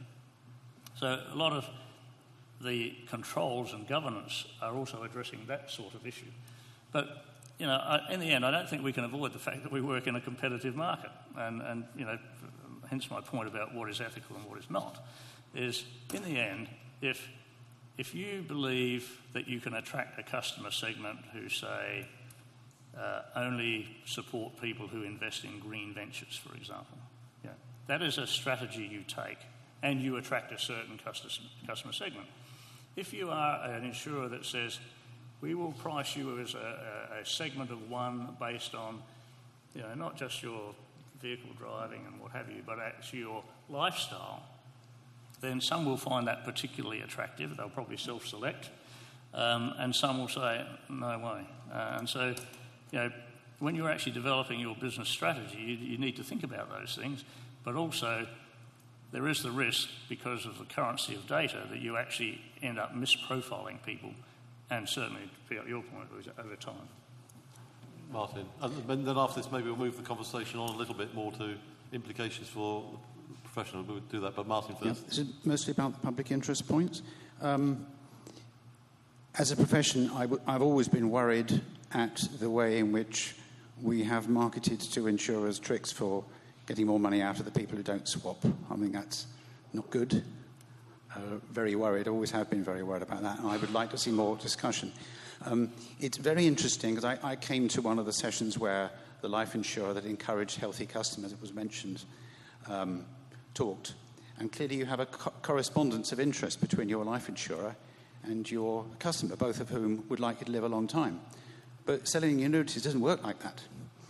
So a lot of the controls and governance are also addressing that sort of issue. But, you know, I, in the end, I don't think we can avoid the fact that we work in a competitive market. And, and, you know, hence my point about what is ethical and what is not, is in the end, if, if you believe that you can attract a customer segment who, say, uh, only support people who invest in green ventures, for example, yeah, that is a strategy you take, and you attract a certain customer, customer segment. If you are an insurer that says, we will price you as a, a, a segment of one based on, you know, not just your vehicle driving and what have you, but actually your lifestyle, then some will find that particularly attractive. They'll probably self-select. Um, and some will say, no way. Uh, and so, you know, when you're actually developing your business strategy, you, you need to think about those things, but also there is the risk, because of the currency of data, that you actually end up misprofiling people, and certainly, to pick up your point, over time. Martin, and then after this, maybe we'll move the conversation on a little bit more to implications for the professional. We'll do that, but Martin first. Yeah, it's mostly about the public interest points. Um, as a profession, I w- I've always been worried at the way in which we have marketed to insurers tricks for getting more money out of the people who don't swap. I mean, that's not good. Uh, very worried, always have been very worried about that, and I would like to see more discussion. Um, it's very interesting, because I, I came to one of the sessions where the life insurer that encouraged healthy customers, it was mentioned, um, talked. And clearly you have a co- correspondence of interest between your life insurer and your customer, both of whom would like you to live a long time. But selling annuities doesn't work like that.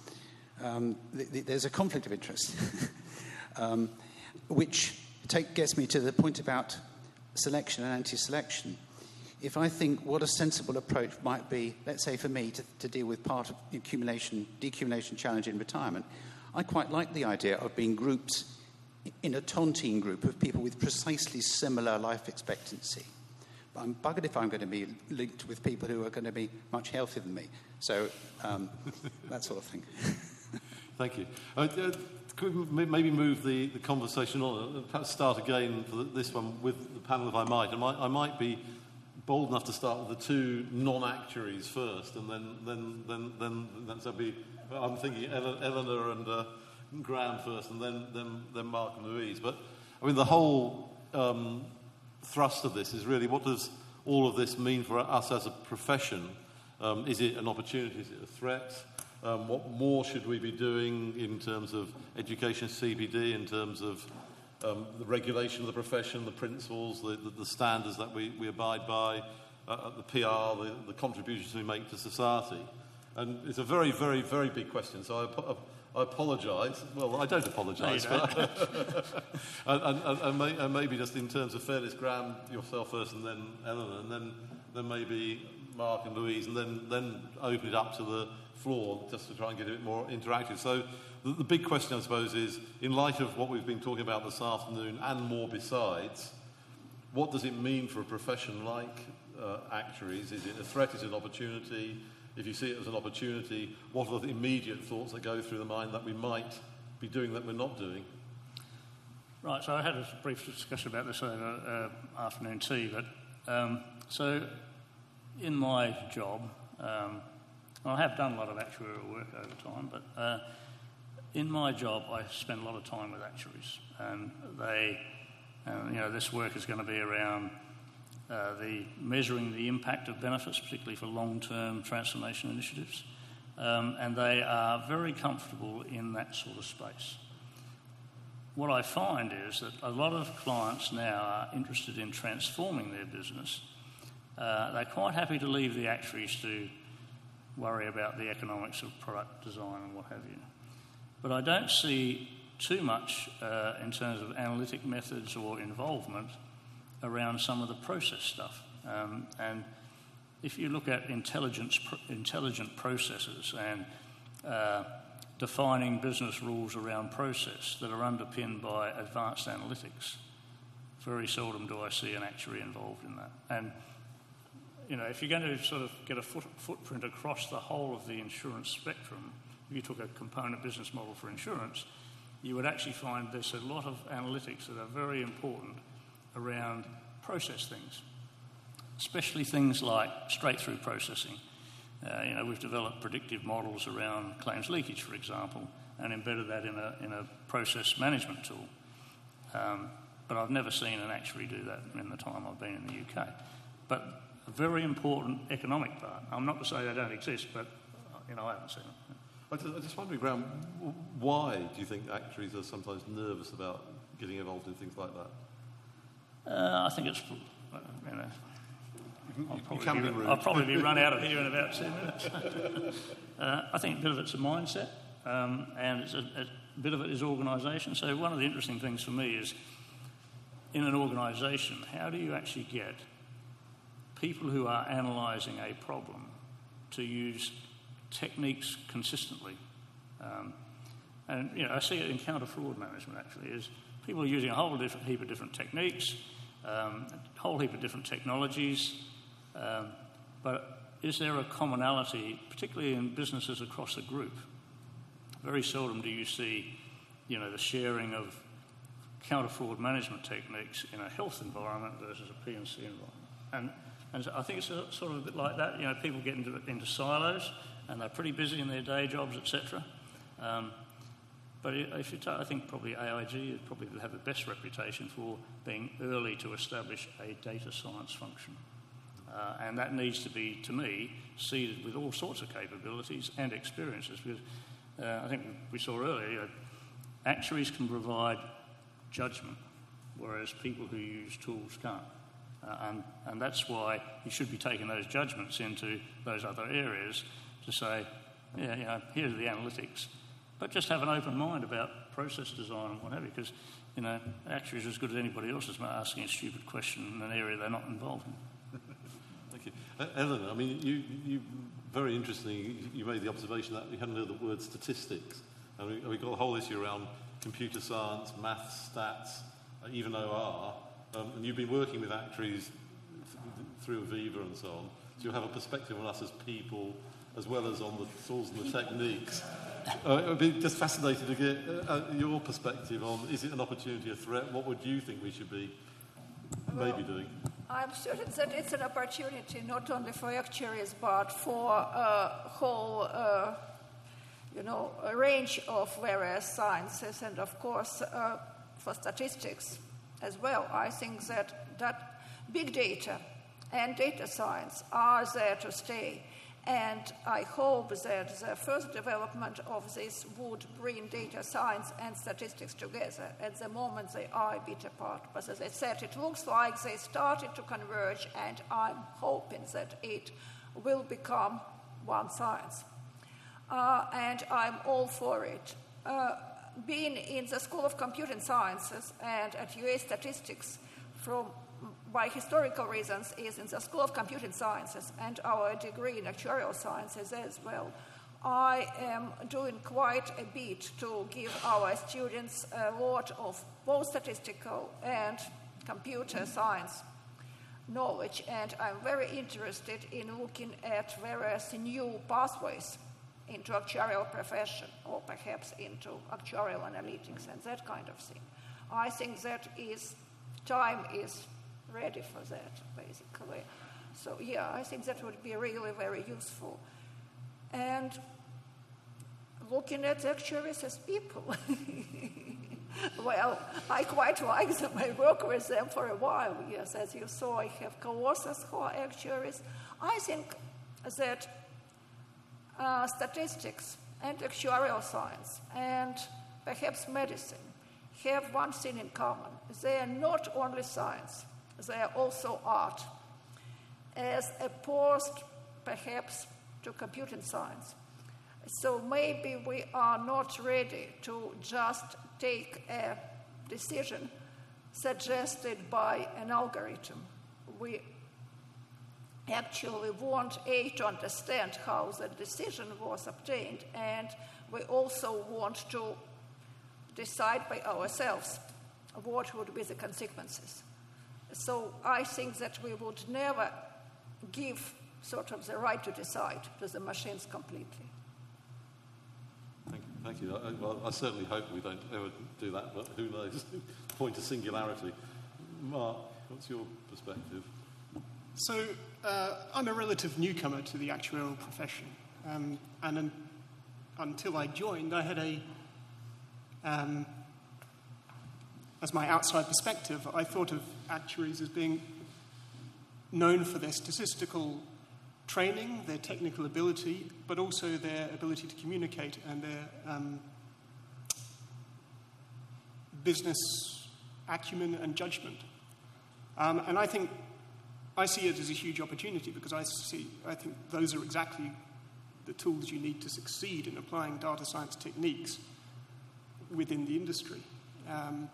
Um, th- th- there's a conflict of interest, um, which take, gets me to the point about selection and anti-selection. If I think what a sensible approach might be, let's say for me, to, to deal with part of the accumulation, decumulation challenge in retirement, I quite like the idea of being grouped in a tontine group of people with precisely similar life expectancy. But I'm buggered if I'm going to be linked with people who are going to be much healthier than me. So um, that sort of thing. Thank you. Uh, uh, could we maybe move the, the conversation on? Perhaps start again for this one with the panel, if I might. I might, I might be bold enough to start with the two non-actuaries first, and then then then then that'll be. I'm thinking Eleanor and uh, Graham first, and then then then Mark and Louise. But I mean, the whole um, thrust of this is really, what does all of this mean for us as a profession? Um, is it an opportunity? Is it a threat? Um, what more should we be doing in terms of education, C P D, in terms of um, the regulation of the profession, the principles, the, the, the standards that we, we abide by, uh, the P R, the, the contributions we make to society? And it's a very, very, very big question, so I, I apologise. Well, I don't apologise. No, and, and, and, may, and maybe just in terms of fairness, Graham, yourself first, and then Eleanor, and then, then maybe Mark and Louise, and then, then open it up to the floor just to try and get a bit more interactive. So the, the big question, I suppose, is, in light of what we've been talking about this afternoon and more besides, what does it mean for a profession like uh, actuaries? Is it a threat? Is it an opportunity? If you see it as an opportunity, what are the immediate thoughts that go through the mind that we might be doing that we're not doing? Right, so I had a brief discussion about this over uh, afternoon tea, but um, so in my job, um, I have done a lot of actuarial work over time, but uh, in my job I spend a lot of time with actuaries, and they, uh, you know, this work is going to be around uh, the measuring the impact of benefits, particularly for long-term transformation initiatives, um, and they are very comfortable in that sort of space. What I find is that a lot of clients now are interested in transforming their business. Uh, they're quite happy to leave the actuaries to worry about the economics of product design and what have you. But I don't see too much uh, in terms of analytic methods or involvement around some of the process stuff. Um, and if you look at intelligence, intelligent processes and uh, defining business rules around process that are underpinned by advanced analytics, very seldom do I see an actuary involved in that. And you know, if you're going to sort of get a foot, footprint across the whole of the insurance spectrum, if you took a component business model for insurance, you would actually find there's a lot of analytics that are very important around process things, especially things like straight-through processing. Uh, you know, we've developed predictive models around claims leakage, for example, and embedded that in a, in a process management tool. Um, but I've never seen an actuary do that in the time I've been in the U K. But a very important economic part. I'm not to say they don't exist, but you know, I haven't seen them. I just, I just wondering, Graham, why do you think actuaries are sometimes nervous about getting involved in things like that? Uh, I think it's, you know, I'll probably, can be, be rude. I'll probably be run out of here in about two minutes. uh, I think a bit of it's a mindset, um, and it's a, a bit of it is organisation. So one of the interesting things for me is, in an organisation, how do you actually get people who are analysing a problem to use techniques consistently? Um, and, you know, I see it in counter-fraud management, actually, is people are using a whole different heap of different techniques, um, a whole heap of different technologies, um, but is there a commonality, particularly in businesses across a group? Very seldom do you see, you know, the sharing of counter-fraud management techniques in a health environment versus a P and C environment. And And so I think it's a, sort of a bit like that. You know, people get into, into silos, and they're pretty busy in their day jobs, et cetera. Um, but if you ta- I think probably A I G would probably have the best reputation for being early to establish a data science function. Uh, and that needs to be, to me, seeded with all sorts of capabilities and experiences. Because uh, I think we saw earlier, you know, actuaries can provide judgment, whereas people who use tools can't. Uh, and, and that's why you should be taking those judgments into those other areas to say, yeah, you know, here's the analytics, but just have an open mind about process design and what have you, because, you know, actuaries are as good as anybody else is asking a stupid question in an area they're not involved in. Thank you. Uh, Ellen, I mean, you, you very interesting, you made the observation that we hadn't heard the word statistics. And we, we've got a whole issue around computer science, maths, stats, uh, even O R. Um, and you've been working with actuaries th- through Aviva and so on. So you have a perspective on us as people, as well as on the tools and the techniques. Uh, I'd be just fascinated to get uh, your perspective on, is it an opportunity, a threat? What would you think we should be maybe doing? I'm certain that it's an opportunity not only for actuaries but for a whole, uh, you know, a range of various sciences and, of course, uh, for statistics as well. I think that, that big data and data science are there to stay. And I hope that the further development of this would bring data science and statistics together. At the moment, they are a bit apart. But as I said, it looks like they started to converge, and I'm hoping that it will become one science. Uh, and I'm all for it. Uh, being in the School of Computing Sciences and at U A Statistics from by historical reasons is in the School of Computing Sciences and our degree in actuarial sciences as well. I am doing quite a bit to give our students a lot of both statistical and computer science knowledge, and I'm very interested in looking at various new pathways into actuarial profession or perhaps into actuarial analytics and that kind of thing. I think that is time is ready for that, basically. So, yeah, I think that would be really very useful. And looking at actuaries as people, well, I quite like them. I work with them for a while, yes. As you saw, I have co-authors who are actuaries. I think that uh, statistics and actuarial science and perhaps medicine have one thing in common. They are not only science. They are also art, as opposed, perhaps, to computing science. So maybe we are not ready to just take a decision suggested by an algorithm. We actually want, A, to understand how the decision was obtained, and we also want to decide by ourselves what would be the consequences. So I think that we would never give sort of the right to decide to the machines completely. Thank you. Thank you. I, well, I certainly hope we don't ever do that, but who knows? Point to singularity. Mark, what's your perspective? So uh, I'm a relative newcomer to the actuarial profession, um, and un- until I joined, I had a um, as my outside perspective, I thought of actuaries as being known for their statistical training, their technical ability, but also their ability to communicate and their um, business acumen and judgment. Um, and I think I see it as a huge opportunity because I see, I think those are exactly the tools you need to succeed in applying data science techniques within the industry. Um,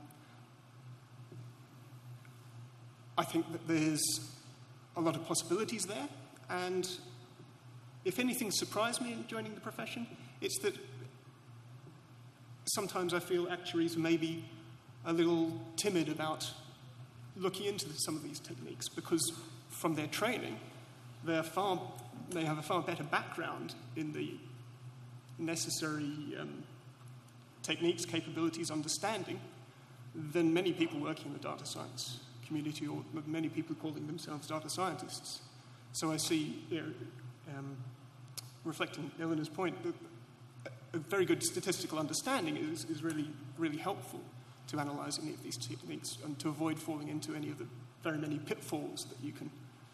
I think that there's a lot of possibilities there, and if anything surprised me in joining the profession, it's that sometimes I feel actuaries may be a little timid about looking into some of these techniques because from their training, they're far, they have a far better background in the necessary um, techniques, capabilities, understanding than many people working in the data science community or many people calling themselves data scientists. So I see, you know, um, reflecting Eleanor's point, that a very good statistical understanding is, is really, really helpful to analyze any of these techniques and to avoid falling into any of the very many pitfalls that you can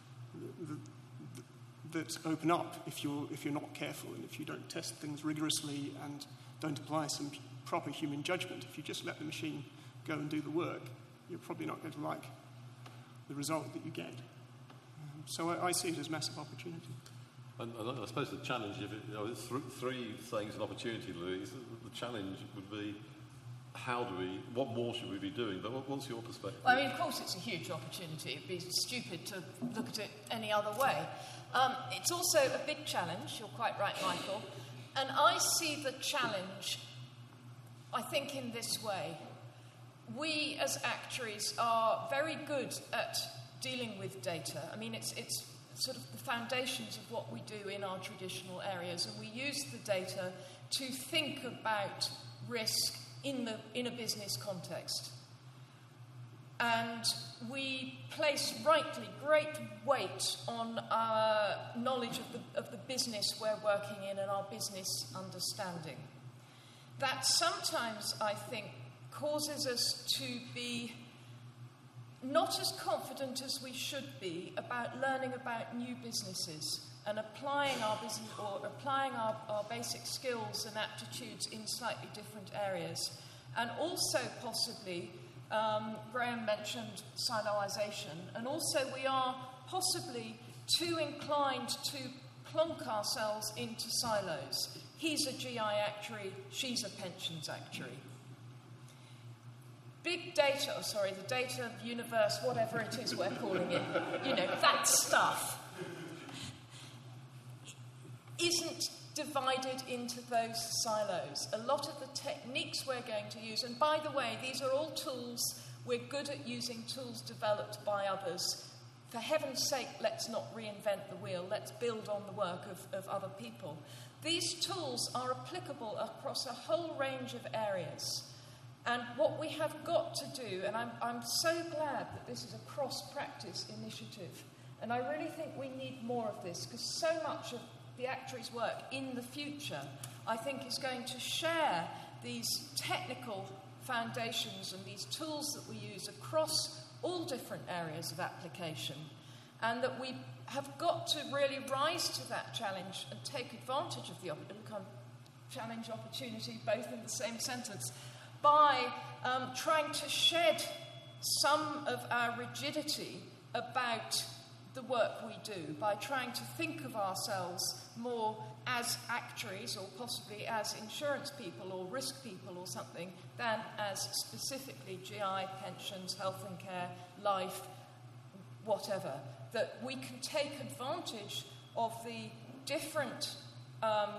that, that open up if you're if you're not careful and if you don't test things rigorously and don't apply some proper human judgment. If you just let the machine go and do the work, you're probably not going to like the result that you get. Um, so I, I see it as massive opportunity. And, and I suppose the challenge, if it, you know, it's th- three things an opportunity, Louise, the challenge would be how do we, what more should we be doing? But what, what's your perspective? I mean, of course, it's a huge opportunity. It'd be stupid to look at it any other way. Um, it's also a big challenge. You're quite right, Michael. And I see the challenge, I think, in this way. We, as actuaries, are very good at dealing with data. I mean, it's, it's sort of the foundations of what we do in our traditional areas, and we use the data to think about risk in, the, in a business context. And we place rightly great weight on our knowledge of the, of the business we're working in and our business understanding. That sometimes, I think, causes us to be not as confident as we should be about learning about new businesses and applying our business or applying our, our basic skills and aptitudes in slightly different areas. And also possibly, um, Graham mentioned siloisation, and also we are possibly too inclined to plonk ourselves into silos. He's a G I actuary, she's a pensions actuary. Big data, oh sorry, the data universe, whatever it is we're calling it, you know, that stuff isn't divided into those silos. A lot of the techniques we're going to use, and by the way, these are all tools, we're good at using tools developed by others. For heaven's sake, let's not reinvent the wheel, let's build on the work of, of other people. These tools are applicable across a whole range of areas. And what we have got to do, and I'm, I'm so glad that this is a cross-practice initiative, and I really think we need more of this, because so much of the actuaries' work in the future, I think, is going to share these technical foundations and these tools that we use across all different areas of application, and that we have got to really rise to that challenge and take advantage of the op- challenge opportunity, both in the same sentence, by um, trying to shed some of our rigidity about the work we do, by trying to think of ourselves more as actuaries or possibly as insurance people or risk people or something than as specifically G I, pensions, health and care, life, whatever. That we can take advantage of the different um,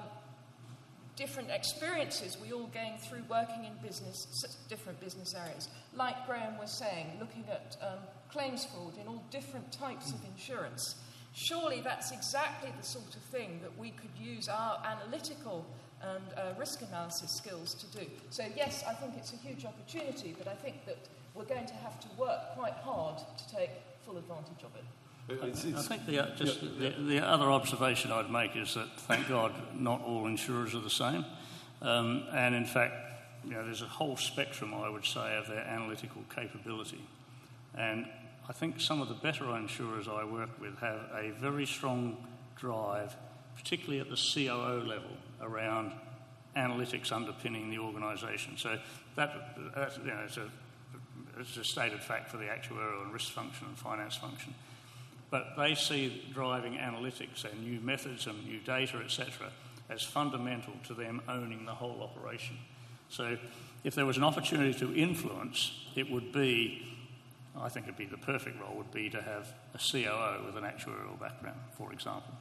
different experiences we all gain through working in business, different business areas. Like Graham was saying, looking at um, claims fraud in all different types of insurance. Surely that's exactly the sort of thing that we could use our analytical and uh, risk analysis skills to do. So yes, I think it's a huge opportunity, but I think that we're going to have to work quite hard to take full advantage of it. It's, it's, I think the, uh, just yeah, the, the other observation I'd make is that, thank God, not all insurers are the same. Um, and in fact, you know, there's a whole spectrum, I would say, of their analytical capability. And I think some of the better insurers I work with have a very strong drive, particularly at the C O O level, around analytics underpinning the organisation. So that, that's, you know, it's a, it's a stated fact for the actuarial and risk function and finance function. But they see driving analytics and new methods and new data, et cetera, as fundamental to them owning the whole operation. So if there was an opportunity to influence, it would be, I think it'd be the perfect role would be to have a C O O with an actuarial background, for example.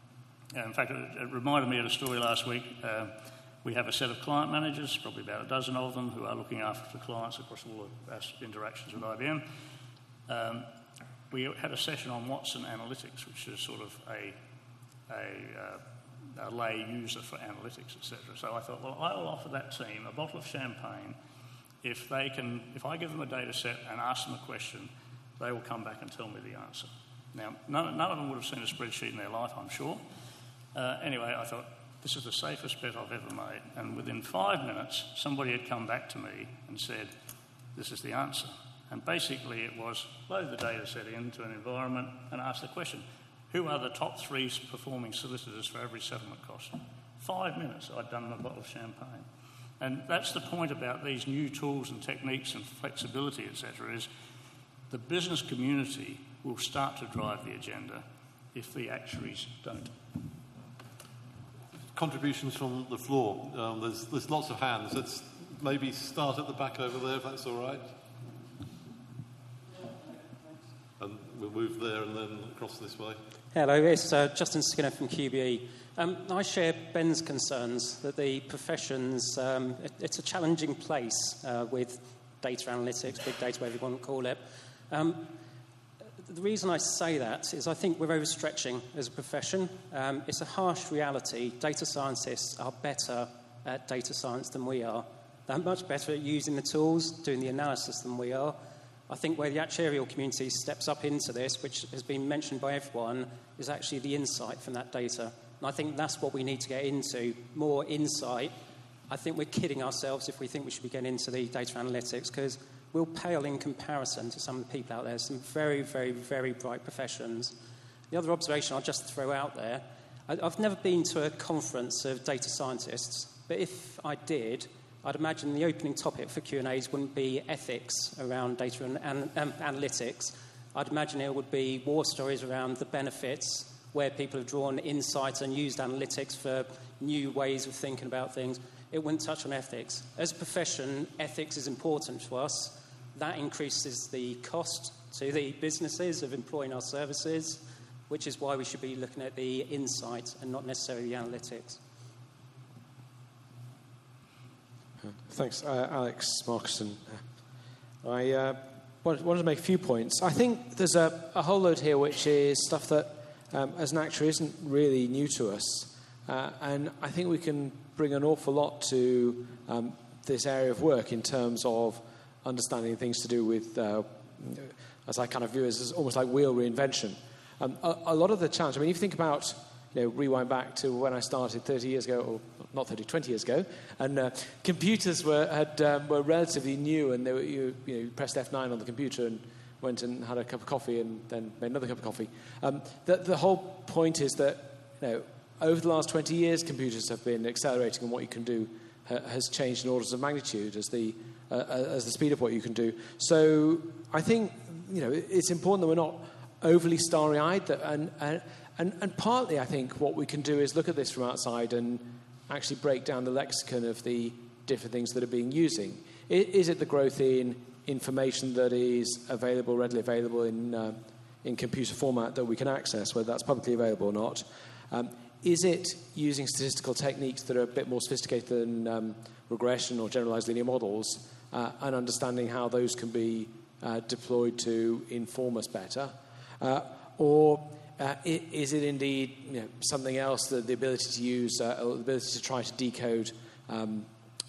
And in fact, it, it reminded me of a story last week. Uh, we have a set of client managers, probably about a dozen of them, who are looking after the clients across all of our interactions with I B M. Um, We had a session on Watson Analytics, which is sort of a, a, uh, a lay user for analytics, et cetera. So I thought, well, I will offer that team a bottle of champagne if they can, if I give them a data set and ask them a question, they will come back and tell me the answer. Now, none, none of them would have seen a spreadsheet in their life, I'm sure. Uh, anyway, I thought, this is the safest bet I've ever made. And within five minutes, somebody had come back to me and said, this is the answer. And basically it was load the data set into an environment and ask the question, who are the top three performing solicitors for every settlement cost? Five minutes, I'd done a bottle of champagne. And that's the point about these new tools and techniques and flexibility, et cetera, is the business community will start to drive the agenda if the actuaries don't. Contributions from the floor. Um, there's, there's lots of hands. Let's maybe start at the back over there, if that's all right. And we'll move there and then across this way. Hello, it's uh, Justin Skinner from Q B E. Um, I share Ben's concerns that the professions, um, it, it's a challenging place uh, with data analytics, big data, whatever you want to call it. Um, the reason I say that is I think we're overstretching as a profession. Um, it's a harsh reality. Data scientists are better at data science than we are. They're much better at using the tools, doing the analysis than we are. I think where the actuarial community steps up into this, which has been mentioned by everyone, is actually the insight from that data. And I think that's what we need to get into, more insight. I think we're kidding ourselves if we think we should be getting into the data analytics, because we'll pale in comparison to some of the people out there, some very, very, very bright professions. The other observation I'll just throw out there, I, I've never been to a conference of data scientists, but if I did, I'd imagine the opening topic for Q and A's wouldn't be ethics around data and, and um, analytics. I'd imagine it would be war stories around the benefits, where people have drawn insights and used analytics for new ways of thinking about things. It wouldn't touch on ethics. As a profession, ethics is important to us. That increases the cost to the businesses of employing our services, which is why we should be looking at the insight and not necessarily the analytics. Thanks, uh, Alex Markson. I uh, wanted, wanted to make a few points. I think there's a, a whole load here which is stuff that, um, as an actuary, isn't really new to us. Uh, and I think we can bring an awful lot to um, this area of work in terms of understanding things to do with, uh, as I kind of view it, as almost like wheel reinvention. Um, a, a lot of the challenge, I mean, if you think about, you know, rewind back to when I started thirty years ago, or not thirty, twenty years ago, and uh, computers were had um, were relatively new, and they were, you, you know, you pressed F nine on the computer and went and had a cup of coffee and then made another cup of coffee. Um, the, the whole point is that, you know, over the last twenty years, computers have been accelerating, and what you can do ha- has changed in orders of magnitude as the uh, as the speed of what you can do. So I think, you know, it's important that we're not overly starry-eyed, that, and, and and and partly I think what we can do is look at this from outside and actually break down the lexicon of the different things that are being using. Is it the growth in information that is available, readily available in uh, in computer format that we can access, whether that's publicly available or not? Um, Is it using statistical techniques that are a bit more sophisticated than um, regression or generalized linear models, uh, and understanding how those can be uh, deployed to inform us better? Uh, or uh, is it indeed, you know, something else, that the ability to use, uh, the ability to try to decode um,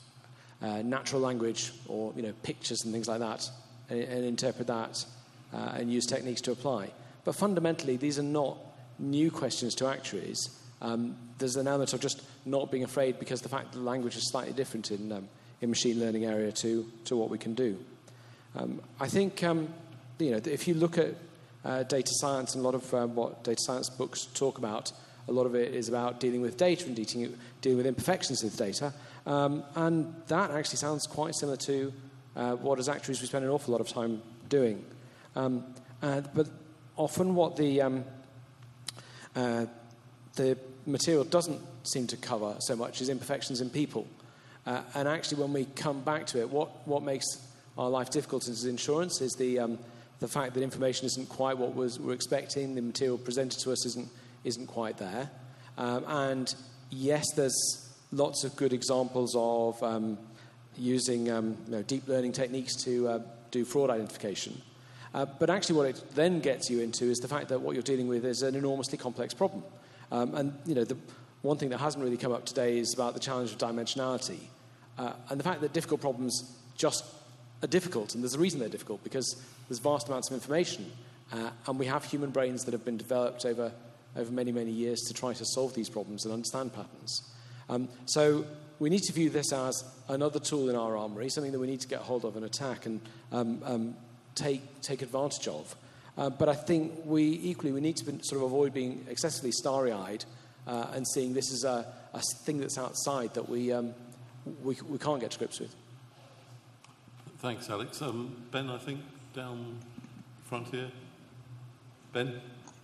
uh, natural language, or, you know, pictures and things like that, and, and interpret that uh, and use techniques to apply? But fundamentally, these are not new questions to actuaries. Um, there's an element of just not being afraid, because the fact that the language is slightly different in um, in machine learning area to to what we can do. Um, I think um, you know, if you look at uh, data science, and a lot of um, what data science books talk about, a lot of it is about dealing with data and dealing, dealing with imperfections with data, um, and that actually sounds quite similar to uh, what as actuaries we spend an awful lot of time doing. Um, and, but often what the um, uh, the material doesn't seem to cover so much is imperfections in people. Uh, and actually, when we come back to it, what, what makes our life difficult as insurance is the um, the fact that information isn't quite what was, we're expecting, the material presented to us isn't, isn't quite there. Um, and yes, there's lots of good examples of um, using um, you know, deep learning techniques to uh, do fraud identification. Uh, but actually what it then gets you into is the fact that what you're dealing with is an enormously complex problem. Um, and, you know, the one thing that hasn't really come up today is about the challenge of dimensionality. Uh, and the fact that difficult problems just are difficult, and there's a reason they're difficult, because there's vast amounts of information. Uh, and we have human brains that have been developed over, over many, many years to try to solve these problems and understand patterns. Um, so we need to view this as another tool in our armory, something that we need to get hold of and attack and um, um, take, take advantage of. Uh, but I think we equally we need to be, sort of avoid being excessively starry-eyed uh, and seeing this as a, a thing that's outside that we, um, we we can't get to grips with. Thanks, Alex. Um, Ben, I think down front here. Ben?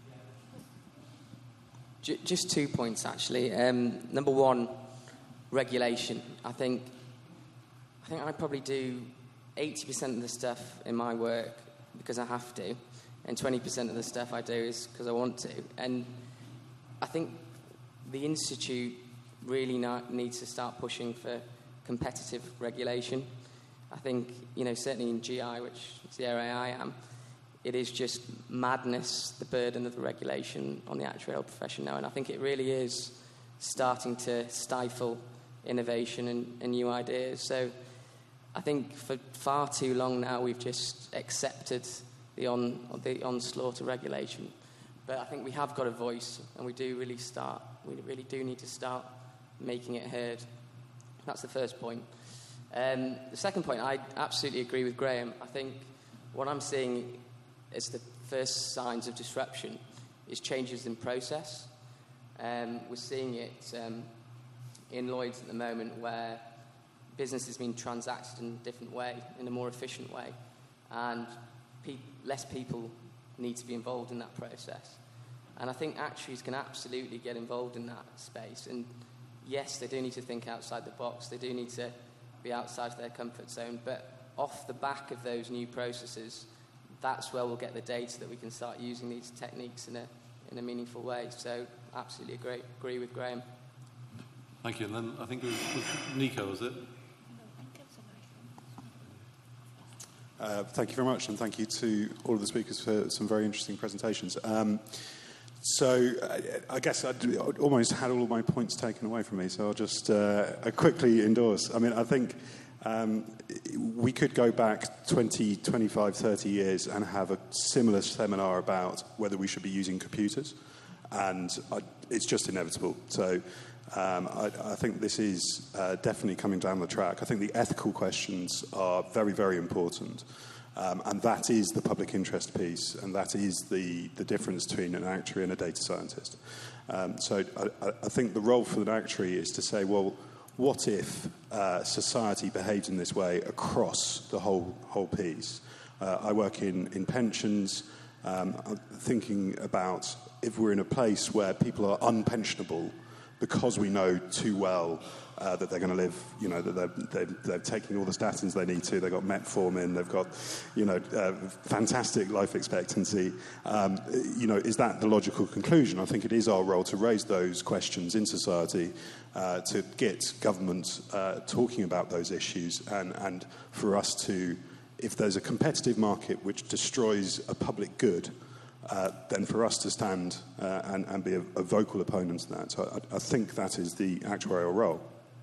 J- just two points, actually. Um, number one, regulation. I think I think I probably do eighty percent of the stuff in my work because I have to, and twenty percent of the stuff I do is because I want to. And I think the Institute really not, needs to start pushing for competitive regulation. I think, you know, certainly in G I, which is the area I am, it is just madness, the burden of the regulation on the actuarial profession now. And I think it really is starting to stifle innovation and, and new ideas. So I think for far too long now we've just accepted the, on, the onslaught of regulation. But I think we have got a voice, and we do really start, we really do need to start making it heard. That's the first point. Um, the second point, I absolutely agree with Graham. I think what I'm seeing as the first signs of disruption is changes in process. Um, we're seeing it um, in Lloyd's at the moment, where business is being transacted in a different way, in a more efficient way, and pe- less people need to be involved in that process. And I think actuaries can absolutely get involved in that space. And yes, they do need to think outside the box. They do need to be outside their comfort zone. But off the back of those new processes, that's where we'll get the data that we can start using these techniques in a in a meaningful way. So absolutely agree, agree with Graham. Thank you. And then I think it was, was Nico, was it? Uh, thank you very much, and thank you to all of the speakers for some very interesting presentations. Um, so I, I guess I'd, I'd almost had all of my points taken away from me, so I'll just uh, quickly endorse. I mean, I think um, we could go back twenty, twenty-five, thirty years and have a similar seminar about whether we should be using computers, and I, it's just inevitable. So Um, I, I think this is uh, definitely coming down the track. I think the ethical questions are very, very important. Um, and that is the public interest piece, and that is the, the difference between an actuary and a data scientist. Um, so I, I think the role for an actuary is to say, well, what if uh, society behaves in this way across the whole, whole piece? Uh, I work in, in pensions. Um, I'm thinking about if we're in a place where people are unpensionable because we know too well uh, that they're going to live, you know, that they're, they're, they're taking all the statins they need to, they've got metformin, they've got, you know, uh, fantastic life expectancy. Um, you know, is that the logical conclusion? I think it is our role to raise those questions in society, uh, to get government uh, talking about those issues, and, and for us to, if there's a competitive market which destroys a public good, Uh, then for us to stand uh, and, and be a, a vocal opponent to that. So I, I think that is the actuarial role.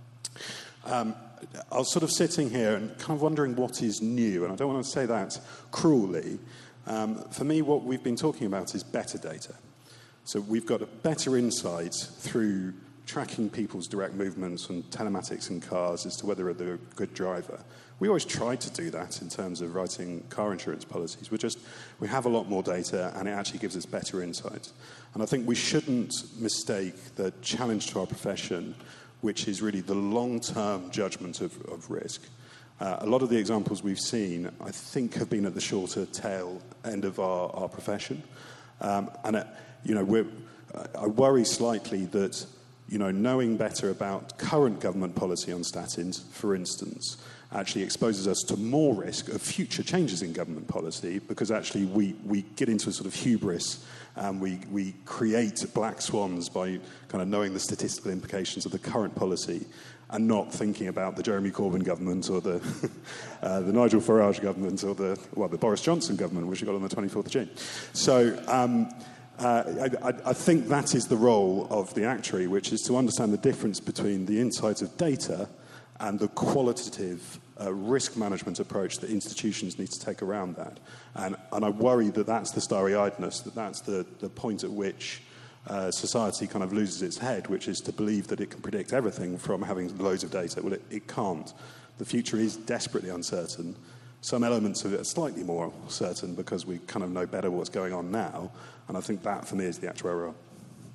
Um, I was sort of sitting here and kind of wondering what is new, and I don't want to say that cruelly. Um, for me, what we've been talking about is better data. So we've got a better insight through tracking people's direct movements and telematics in cars as to whether they're a good driver. We always tried to do that in terms of writing car insurance policies. We're just, we have a lot more data, and it actually gives us better insight. And I think we shouldn't mistake the challenge to our profession, which is really the long-term judgment of, of risk. Uh, a lot of the examples we've seen, I think, have been at the shorter tail end of our, our profession. Um, and, it, you know, we're, I worry slightly that, you know, knowing better about current government policy on statins, for instance, actually exposes us to more risk of future changes in government policy, because actually we, we get into a sort of hubris and we, we create black swans by kind of knowing the statistical implications of the current policy and not thinking about the Jeremy Corbyn government or the, uh, the Nigel Farage government or the, well, the Boris Johnson government, which we got on the twenty-fourth of June. So um, uh, I, I think that is the role of the actuary, which is to understand the difference between the insight of data and the qualitative uh, risk management approach that institutions need to take around that. And, and I worry that that's the starry-eyedness, that that's the, the point at which uh, society kind of loses its head, which is to believe that it can predict everything from having loads of data. Well, it, it can't. The future is desperately uncertain. Some elements of it are slightly more certain because we kind of know better what's going on now, and I think that, for me, is the actuarial role.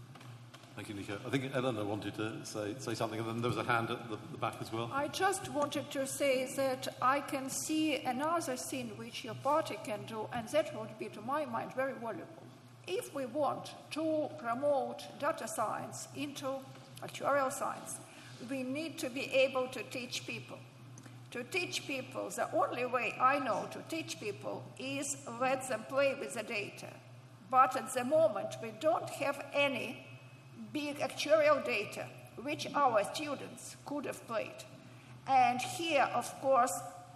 Thank you, Nico. I think Eleanor wanted to say, say something, and then there was a hand at the, the back as well. I just wanted to say that I can see another thing which your party can do, and that would be, to my mind, very valuable. If we want to promote data science into actuarial science, we need to be able to teach people. To teach people, the only way I know to teach people is let them play with the data. But at the moment, we don't have any big actuarial data which our students could have played. And here, of course,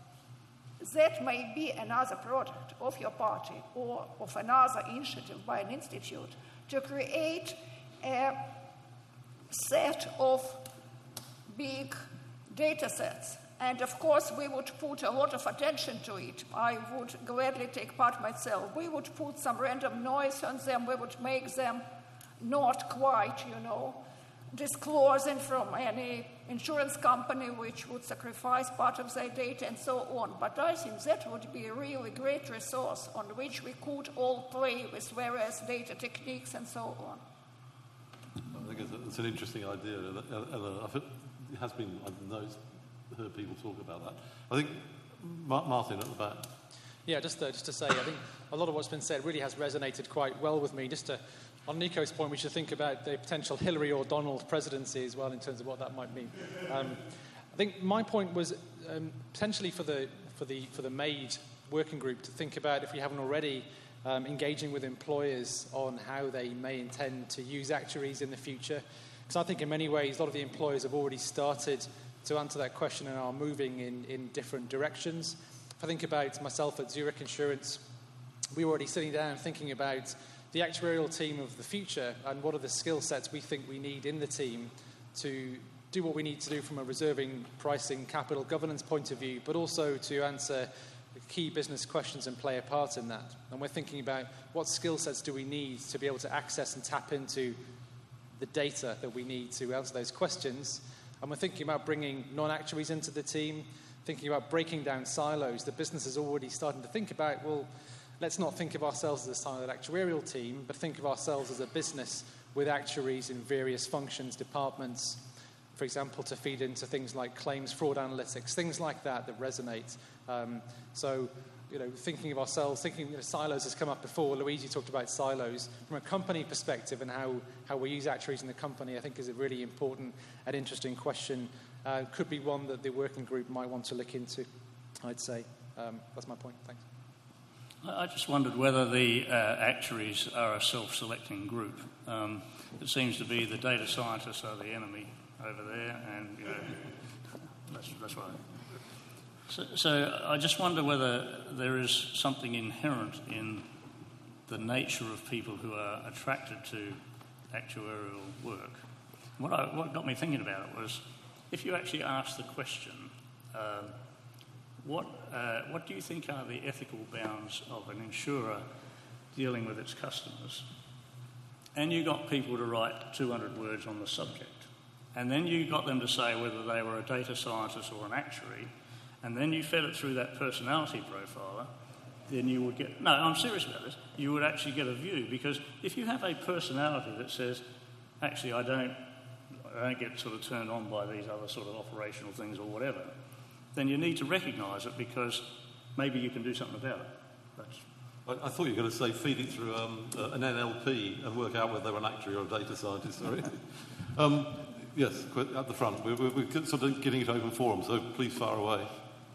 that may be another product of your party or of another initiative by an institute to create a set of big data sets. And of course, we would put a lot of attention to it. I would gladly take part myself. We would put some random noise on them. We would make them not quite, you know, disclosing from any insurance company which would sacrifice part of their data and so on. But I think that would be a really great resource on which we could all play with various data techniques and so on. I think it's, a, it's an interesting idea. It has been, I've noticed, heard people talk about that. I think Martin at the back. Yeah, just to, just to say, I think a lot of what's been said really has resonated quite well with me. Just to, on Nico's point, we should think about the potential Hillary or Donald presidency as well in terms of what that might mean. Um, I think my point was um, potentially for the for the for the MAID working group to think about, if we haven't already, um, engaging with employers on how they may intend to use actuaries in the future. Because I think in many ways a lot of the employers have already started to answer that question and are moving in, in different directions. If I think about myself at Zurich Insurance, we were already sitting down thinking about the actuarial team of the future and what are the skill sets we think we need in the team to do what we need to do from a reserving, pricing, capital governance point of view, but also to answer key business questions and play a part in that. And we're thinking about what skill sets do we need to be able to access and tap into the data that we need to answer those questions. And we're thinking about bringing non-actuaries into the team, thinking about breaking down silos. The business is already starting to think about, well, let's not think of ourselves as a siloed actuarial team, but think of ourselves as a business with actuaries in various functions, departments, for example, to feed into things like claims, fraud analytics, things like that that resonate. Um, so, you know, thinking of ourselves, thinking, you know, silos has come up before. Luigi talked about silos. From a company perspective and how, how we use actuaries in the company, I think is a really important and interesting question. Uh, could be one that the working group might want to look into, I'd say. Um, that's my point. Thanks. I just wondered whether the uh, actuaries are a self-selecting group. Um, it seems to be the data scientists are the enemy over there, and you know, that's, that's right. So, so I just wonder whether there is something inherent in the nature of people who are attracted to actuarial work. What, I, what got me thinking about it was, if you actually ask the question, um, what, uh, what do you think are the ethical bounds of an insurer dealing with its customers? And you got people to write two hundred words on the subject. And then you got them to say whether they were a data scientist or an actuary, and then you fed it through that personality profiler, then you would get... No, I'm serious about this. You would actually get a view, because if you have a personality that says, actually, I don't, I don't get sort of turned on by these other sort of operational things or whatever, then you need to recognise it, because maybe you can do something about it. That's... I, I thought you were going to say feed it through um, uh, an N L P and work out whether they were an actuary or a data scientist. Sorry. um, yes, at the front. We're, we're, we're sort of getting it open forum, so please fire away.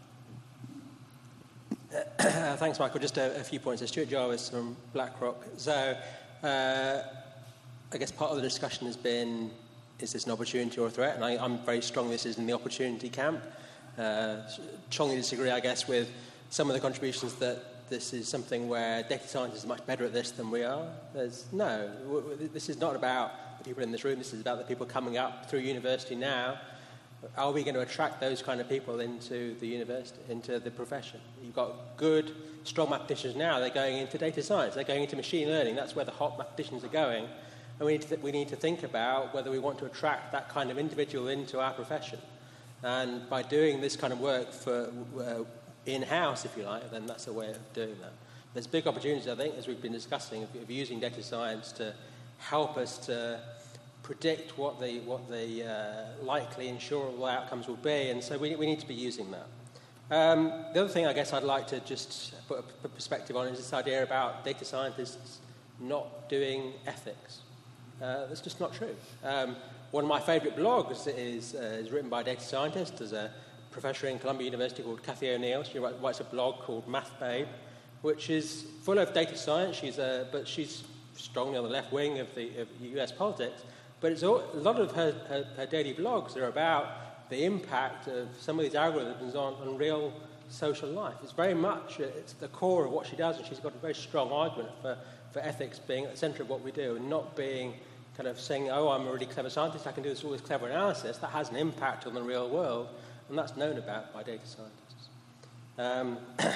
Uh, thanks, Michael. Just a, a few points. Stuart Jarvis from BlackRock. So, uh, I guess part of the discussion has been, is this an opportunity or a threat? And I, I'm very strong this is in the opportunity camp. Uh, strongly disagree, I guess, with some of the contributions that this is something where data scientists are much better at this than we are. There's, no, w- w- this is not about the people in this room. This is about the people coming up through university now. Are we going to attract those kind of people into the university, into the profession? You've got good, strong mathematicians now. They're going into data science. They're going into machine learning. That's where the hot mathematicians are going. And we need to, th- we need to think about whether we want to attract that kind of individual into our profession. And by doing this kind of work for uh, in-house, if you like, then that's a way of doing that. There's big opportunities, I think, as we've been discussing, of, of using data science to help us to predict what the what the uh, likely insurable outcomes will be, and so we, we need to be using that. Um, the other thing I guess I'd like to just put a perspective on is this idea about data scientists not doing ethics. Uh, that's just not true. Um, one of my favourite blogs is, uh, is written by a data scientist. There's a professor in Columbia University called Cathy O'Neill. She writes a blog called Math Babe, which is full of data science. She's a, but she's strongly on the left wing of the of U S politics. But it's all, a lot of her, her, her daily blogs are about the impact of some of these algorithms on, on real social life. It's very much it's the core of what she does, and she's got a very strong argument for, for ethics being at the centre of what we do and not being kind of saying, oh, I'm a really clever scientist, I can do this, all this clever analysis. That has an impact on the real world, and that's known about by data scientists. Um,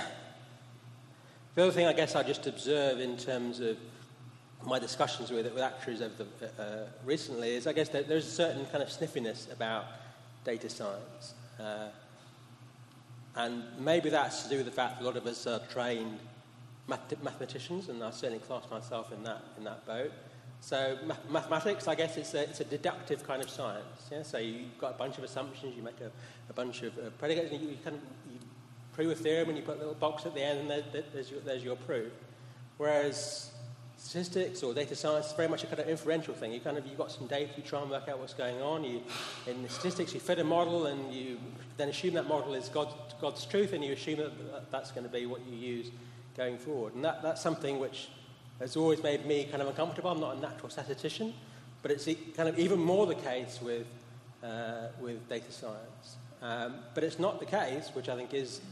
the other thing I guess I just observe in terms of my discussions with, with actuaries over the, uh, recently is I guess that there's a certain kind of sniffiness about data science. Uh, and maybe that's to do with the fact that a lot of us are trained math- mathematicians, and I certainly class myself in that in that boat. So ma- mathematics, I guess, it's a, it's a deductive kind of science. Yeah? So you've got a bunch of assumptions, you make a, a bunch of uh, predicates, and you, you kind of you prove a theorem, and you put a little box at the end, and there, there's, your, there's your proof. Whereas statistics or data science is very much a kind of inferential thing. You kind of you've got some data, you try and work out what's going on. You, in the statistics, you fit a model, and you then assume that model is God, God's truth, and you assume that that's going to be what you use going forward. And that, that's something which has always made me kind of uncomfortable. I'm not a natural statistician, but it's kind of even more the case with uh, with data science. Um, but it's not the case, which I think is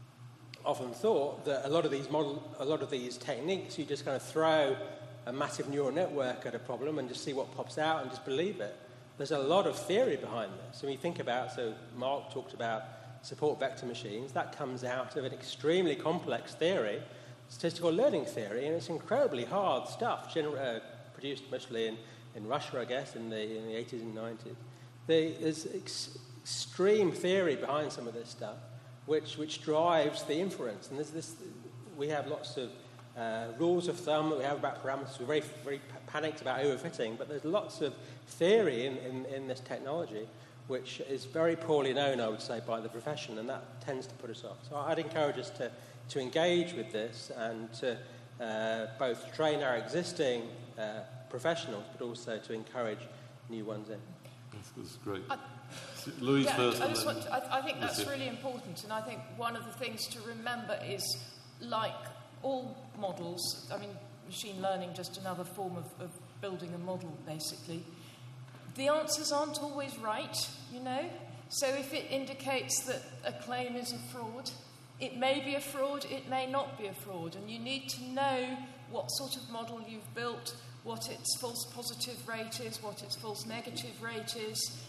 often thought, that a lot of these model, a lot of these techniques, you just kind of throw a massive neural network at a problem and just see what pops out and just believe it. There's a lot of theory behind this. When you think about, so Mark talked about support vector machines, that comes out of an extremely complex theory, statistical learning theory, and it's incredibly hard stuff, gener- uh, produced mostly in, in Russia, I guess, in the, in the eighties and nineties. The, there's ex- extreme theory behind some of this stuff, which which drives the inference. And there's this, we have lots of uh, rules of thumb that we have about parameters. We're very, very panicked about overfitting, but there's lots of theory in, in, in this technology, which is very poorly known, I would say, by the profession, and that tends to put us off. So I'd encourage us to, to engage with this and to uh, both train our existing uh, professionals, but also to encourage new ones in. That's, that's great. I, Louise yeah, first. I, just want to, I, I think that's Lucia. really important, and I think one of the things to remember is, like all models, I mean, machine learning, just another form of, of building a model, basically. The answers aren't always right, you know? So if it indicates that a claim is a fraud, it may be a fraud, it may not be a fraud, and you need to know what sort of model you've built, what its false positive rate is, what its false negative rate is.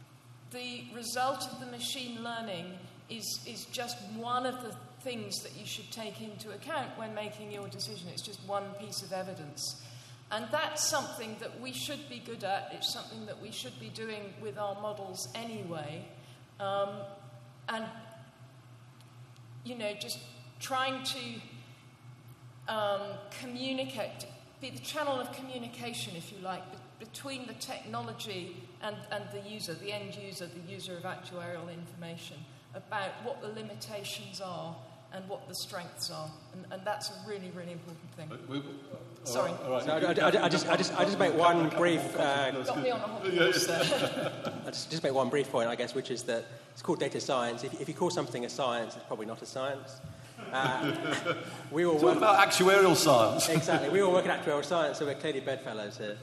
The result of the machine learning is, is just one of the things that you should take into account when making your decision. It's just one piece of evidence. And that's something that we should be good at. It's something that we should be doing with our models anyway. Um, and, you know, just trying to um, communicate, be the channel of communication, if you like, be- between the technology and, and the user, the end user, the user of actuarial information, about what the limitations are and what the strengths are. And, and that's a really, really important thing. We, Sorry. All right. So I, I, I, just, I, just, I just make one brief... Uh, Got me on a hot horse there. I just, just make one brief point, I guess, which is that it's called data science. If, if you call something a science, it's probably not a science. Uh, we all Talk work about actuarial science. Exactly. We all work in actuarial science, so we're clearly bedfellows here.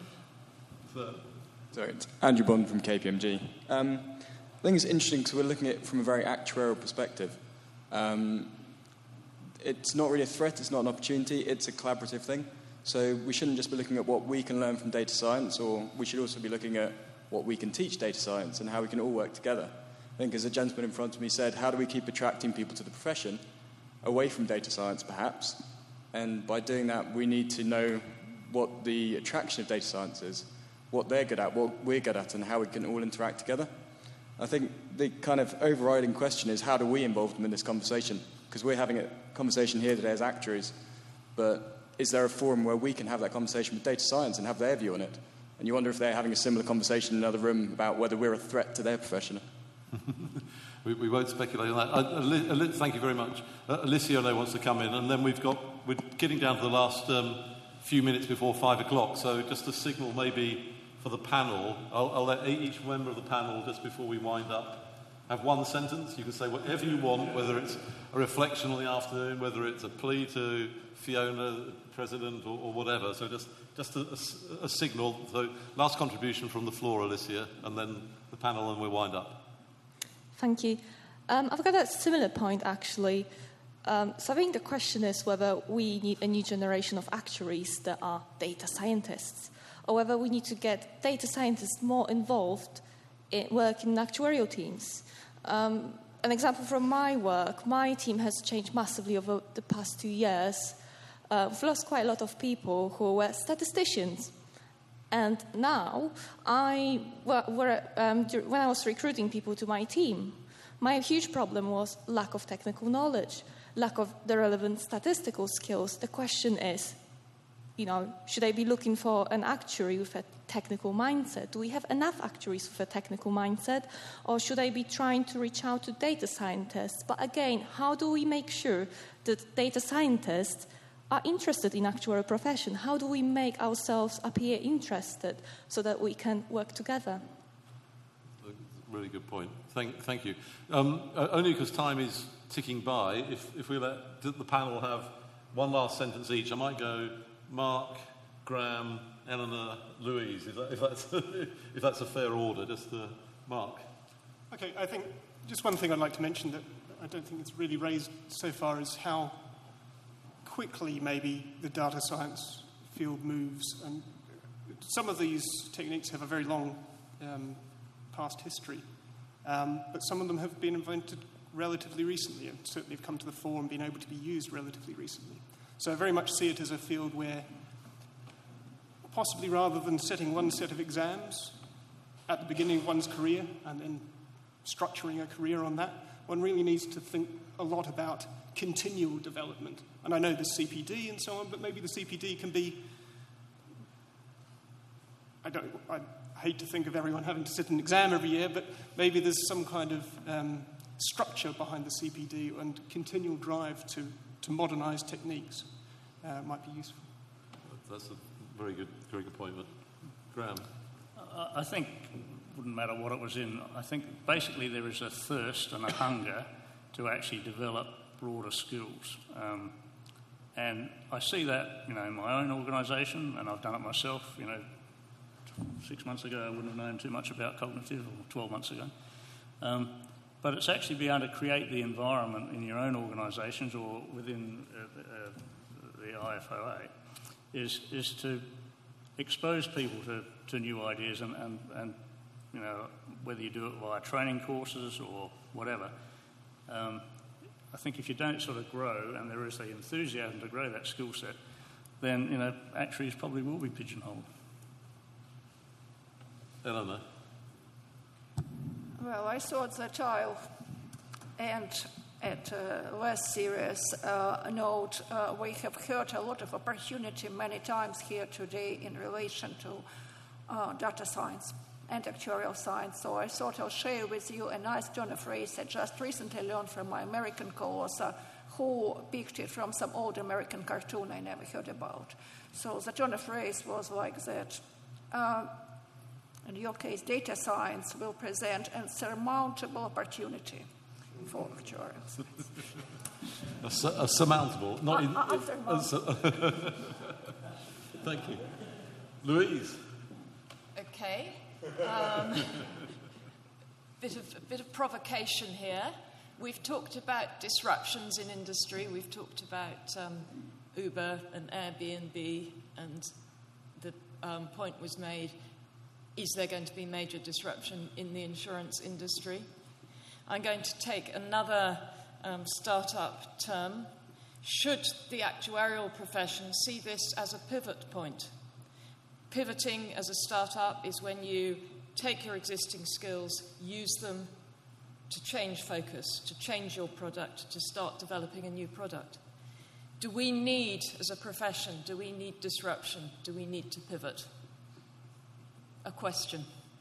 Sorry, it's Andrew Bond from K P M G. Um, I think it's interesting because we're looking at it from a very actuarial perspective. Um, it's not really a threat, it's not an opportunity, it's a collaborative thing. So we shouldn't just be looking at what we can learn from data science, or we should also be looking at what we can teach data science and how we can all work together. I think as a gentleman in front of me said, how do we keep attracting people to the profession away from data science perhaps? And by doing that, we need to know what the attraction of data science is, what they're good at, what we're good at, and how we can all interact together. I think the kind of overriding question is, how do we involve them in this conversation? Because we're having a conversation here today as actuaries, but is there a forum where we can have that conversation with data science and have their view on it? And you wonder if they're having a similar conversation in another room about whether we're a threat to their profession. we, we won't speculate on that. Uh, Ali- Ali- thank you very much. Uh, Alicia, I know, wants to come in, and then we've got, we're getting down to the last um, few minutes before five o'clock, so just a signal maybe for the panel. I'll, I'll let each member of the panel, just before we wind up, have one sentence. You can say whatever you want, whether it's a reflection on the afternoon, whether it's a plea to Fiona, President, or, or whatever. So just, just a, a, a signal. So last contribution from the floor, Alicia, and then the panel, and we'll wind up. Thank you. Um, I've got a similar point, actually. Um, so I think the question is whether we need a new generation of actuaries that are data scientists, or whether we need to get data scientists more involved in working in actuarial teams. Um, an example from my work, my team has changed massively over the past two years. Uh, we've lost quite a lot of people who were statisticians. And now, I, well, were, um, when I was recruiting people to my team, my huge problem was lack of technical knowledge, lack of the relevant statistical skills. The question is, you know, should I be looking for an actuary with a technical mindset? Do we have enough actuaries with a technical mindset? Or should I be trying to reach out to data scientists? But again, how do we make sure that data scientists are interested in actuarial profession? How do we make ourselves appear interested so that we can work together? Really good point. Thank, thank you. Um, uh, only because time is ticking by, if, if we let the panel have one last sentence each, I might go Mark, Graham, Eleanor, Louise, if, that, if, that's, if that's a fair order. Just uh, Mark. Okay, I think just one thing I'd like to mention that I don't think it's really raised so far is how quickly maybe the data science field moves. And some of these techniques have a very long um, past history, um, but some of them have been invented relatively recently and certainly have come to the fore and been able to be used relatively recently. So I very much see it as a field where possibly rather than setting one set of exams at the beginning of one's career and then structuring a career on that, one really needs to think a lot about continual development. And I know the C P D and so on, but maybe the C P D can be, I don't, I hate to think of everyone having to sit an exam every year, but maybe there's some kind of um, structure behind the C P D and continual drive to, to modernise techniques uh, might be useful. That's a very good, very good point. But Graham? I think it wouldn't matter what it was in. I think basically there is a thirst and a hunger to actually develop broader skills. Um, and I see that, you know, in my own organisation, and I've done it myself. You know, six months ago I wouldn't have known too much about cognitive, or twelve months ago. Um, but it's actually being able to create the environment in your own organisations or within uh, uh, the I F O A is, is to expose people to, to new ideas and, and, and, you know, whether you do it via training courses or whatever. Um, I think if you don't sort of grow, and there is the enthusiasm to grow that skill set, then, you know, actuaries probably will be pigeonholed. Eleanor? Well, I thought that I'll end at a less serious uh, note. Uh, we have heard a lot of opportunity many times here today in relation to uh, data science and actuarial science. So I thought I'll share with you a nice turn of phrase I just recently learned from my American co-author, who picked it from some old American cartoon I never heard about. So the turn of phrase was like that. Uh, in your case, data science will present a surmountable opportunity for actuarials. a, su- a surmountable, not in. Uh, uh, su- Thank you. Louise? Okay. Um, bit of, a bit of provocation here. We've talked about disruptions in industry. We've talked about um, Uber and Airbnb, and the um, point was made, is there going to be major disruption in the insurance industry? I'm going to take another um, startup term. Should the actuarial profession see this as a pivot point? Pivoting as a startup is when you take your existing skills, use them to change focus, to change your product, to start developing a new product. Do we need, as a profession, do we need disruption? Do we need to pivot? A question.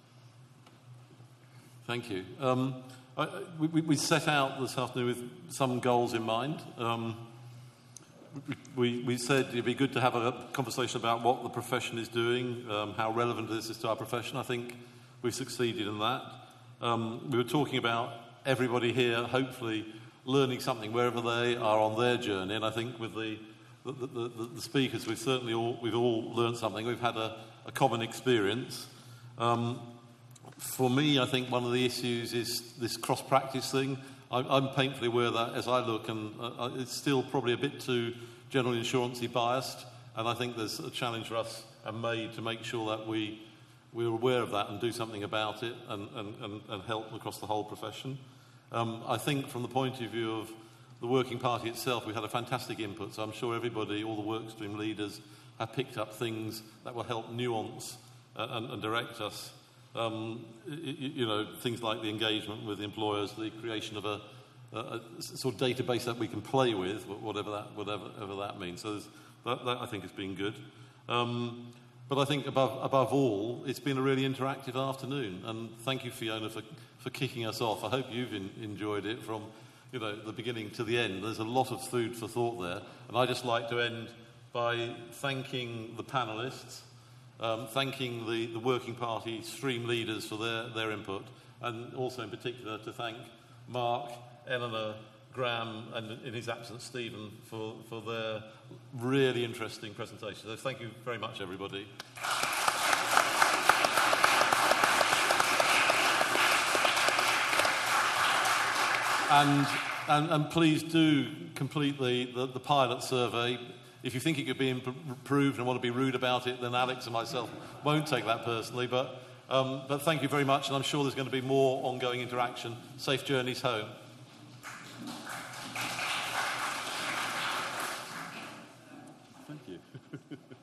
Thank you. Um, I, we, we set out this afternoon with some goals in mind. Um, we, we said it'd be good to have a conversation about what the profession is doing, um, how relevant this is to our profession. I think we've succeeded in that. Um, we were talking about everybody here, hopefully, learning something wherever they are on their journey. And I think with the the, the, the, the speakers, we've certainly all we've all learned something. We've had a, a common experience. Um, for me, I think one of the issues is this cross-practice thing. I, I'm painfully aware that as I look, and uh, it's still probably a bit too general insurance-y biased. And I think there's a challenge for us and made to make sure that we we're aware of that and do something about it and, and, and, and help across the whole profession. Um, I think from the point of view of the Working Party itself, we've had a fantastic input, so I'm sure everybody, all the workstream leaders, have picked up things that will help nuance uh, and, and direct us. Um, you, you know, things like the engagement with the employers, the creation of a, a, a sort of database that we can play with, whatever that, whatever, whatever that means. So that, that, I think, has been good. Um, But I think above, above all, it's been a really interactive afternoon. And thank you, Fiona, for, for kicking us off. I hope you've in, enjoyed it from, you know, the beginning to the end. There's a lot of food for thought there. And I'd just like to end by thanking the panellists, um, thanking the, the Working Party stream leaders for their, their input, and also in particular to thank Mark, Eleanor, Graham, and in his absence, Stephen, for, for their really interesting presentation. So thank you very much, everybody. And, and, and please do complete the, the, the pilot survey. If you think it could be improved and want to be rude about it, then Alex and myself won't take that personally. But, um, but thank you very much, and I'm sure there's going to be more ongoing interaction. Safe journeys home. Thank you.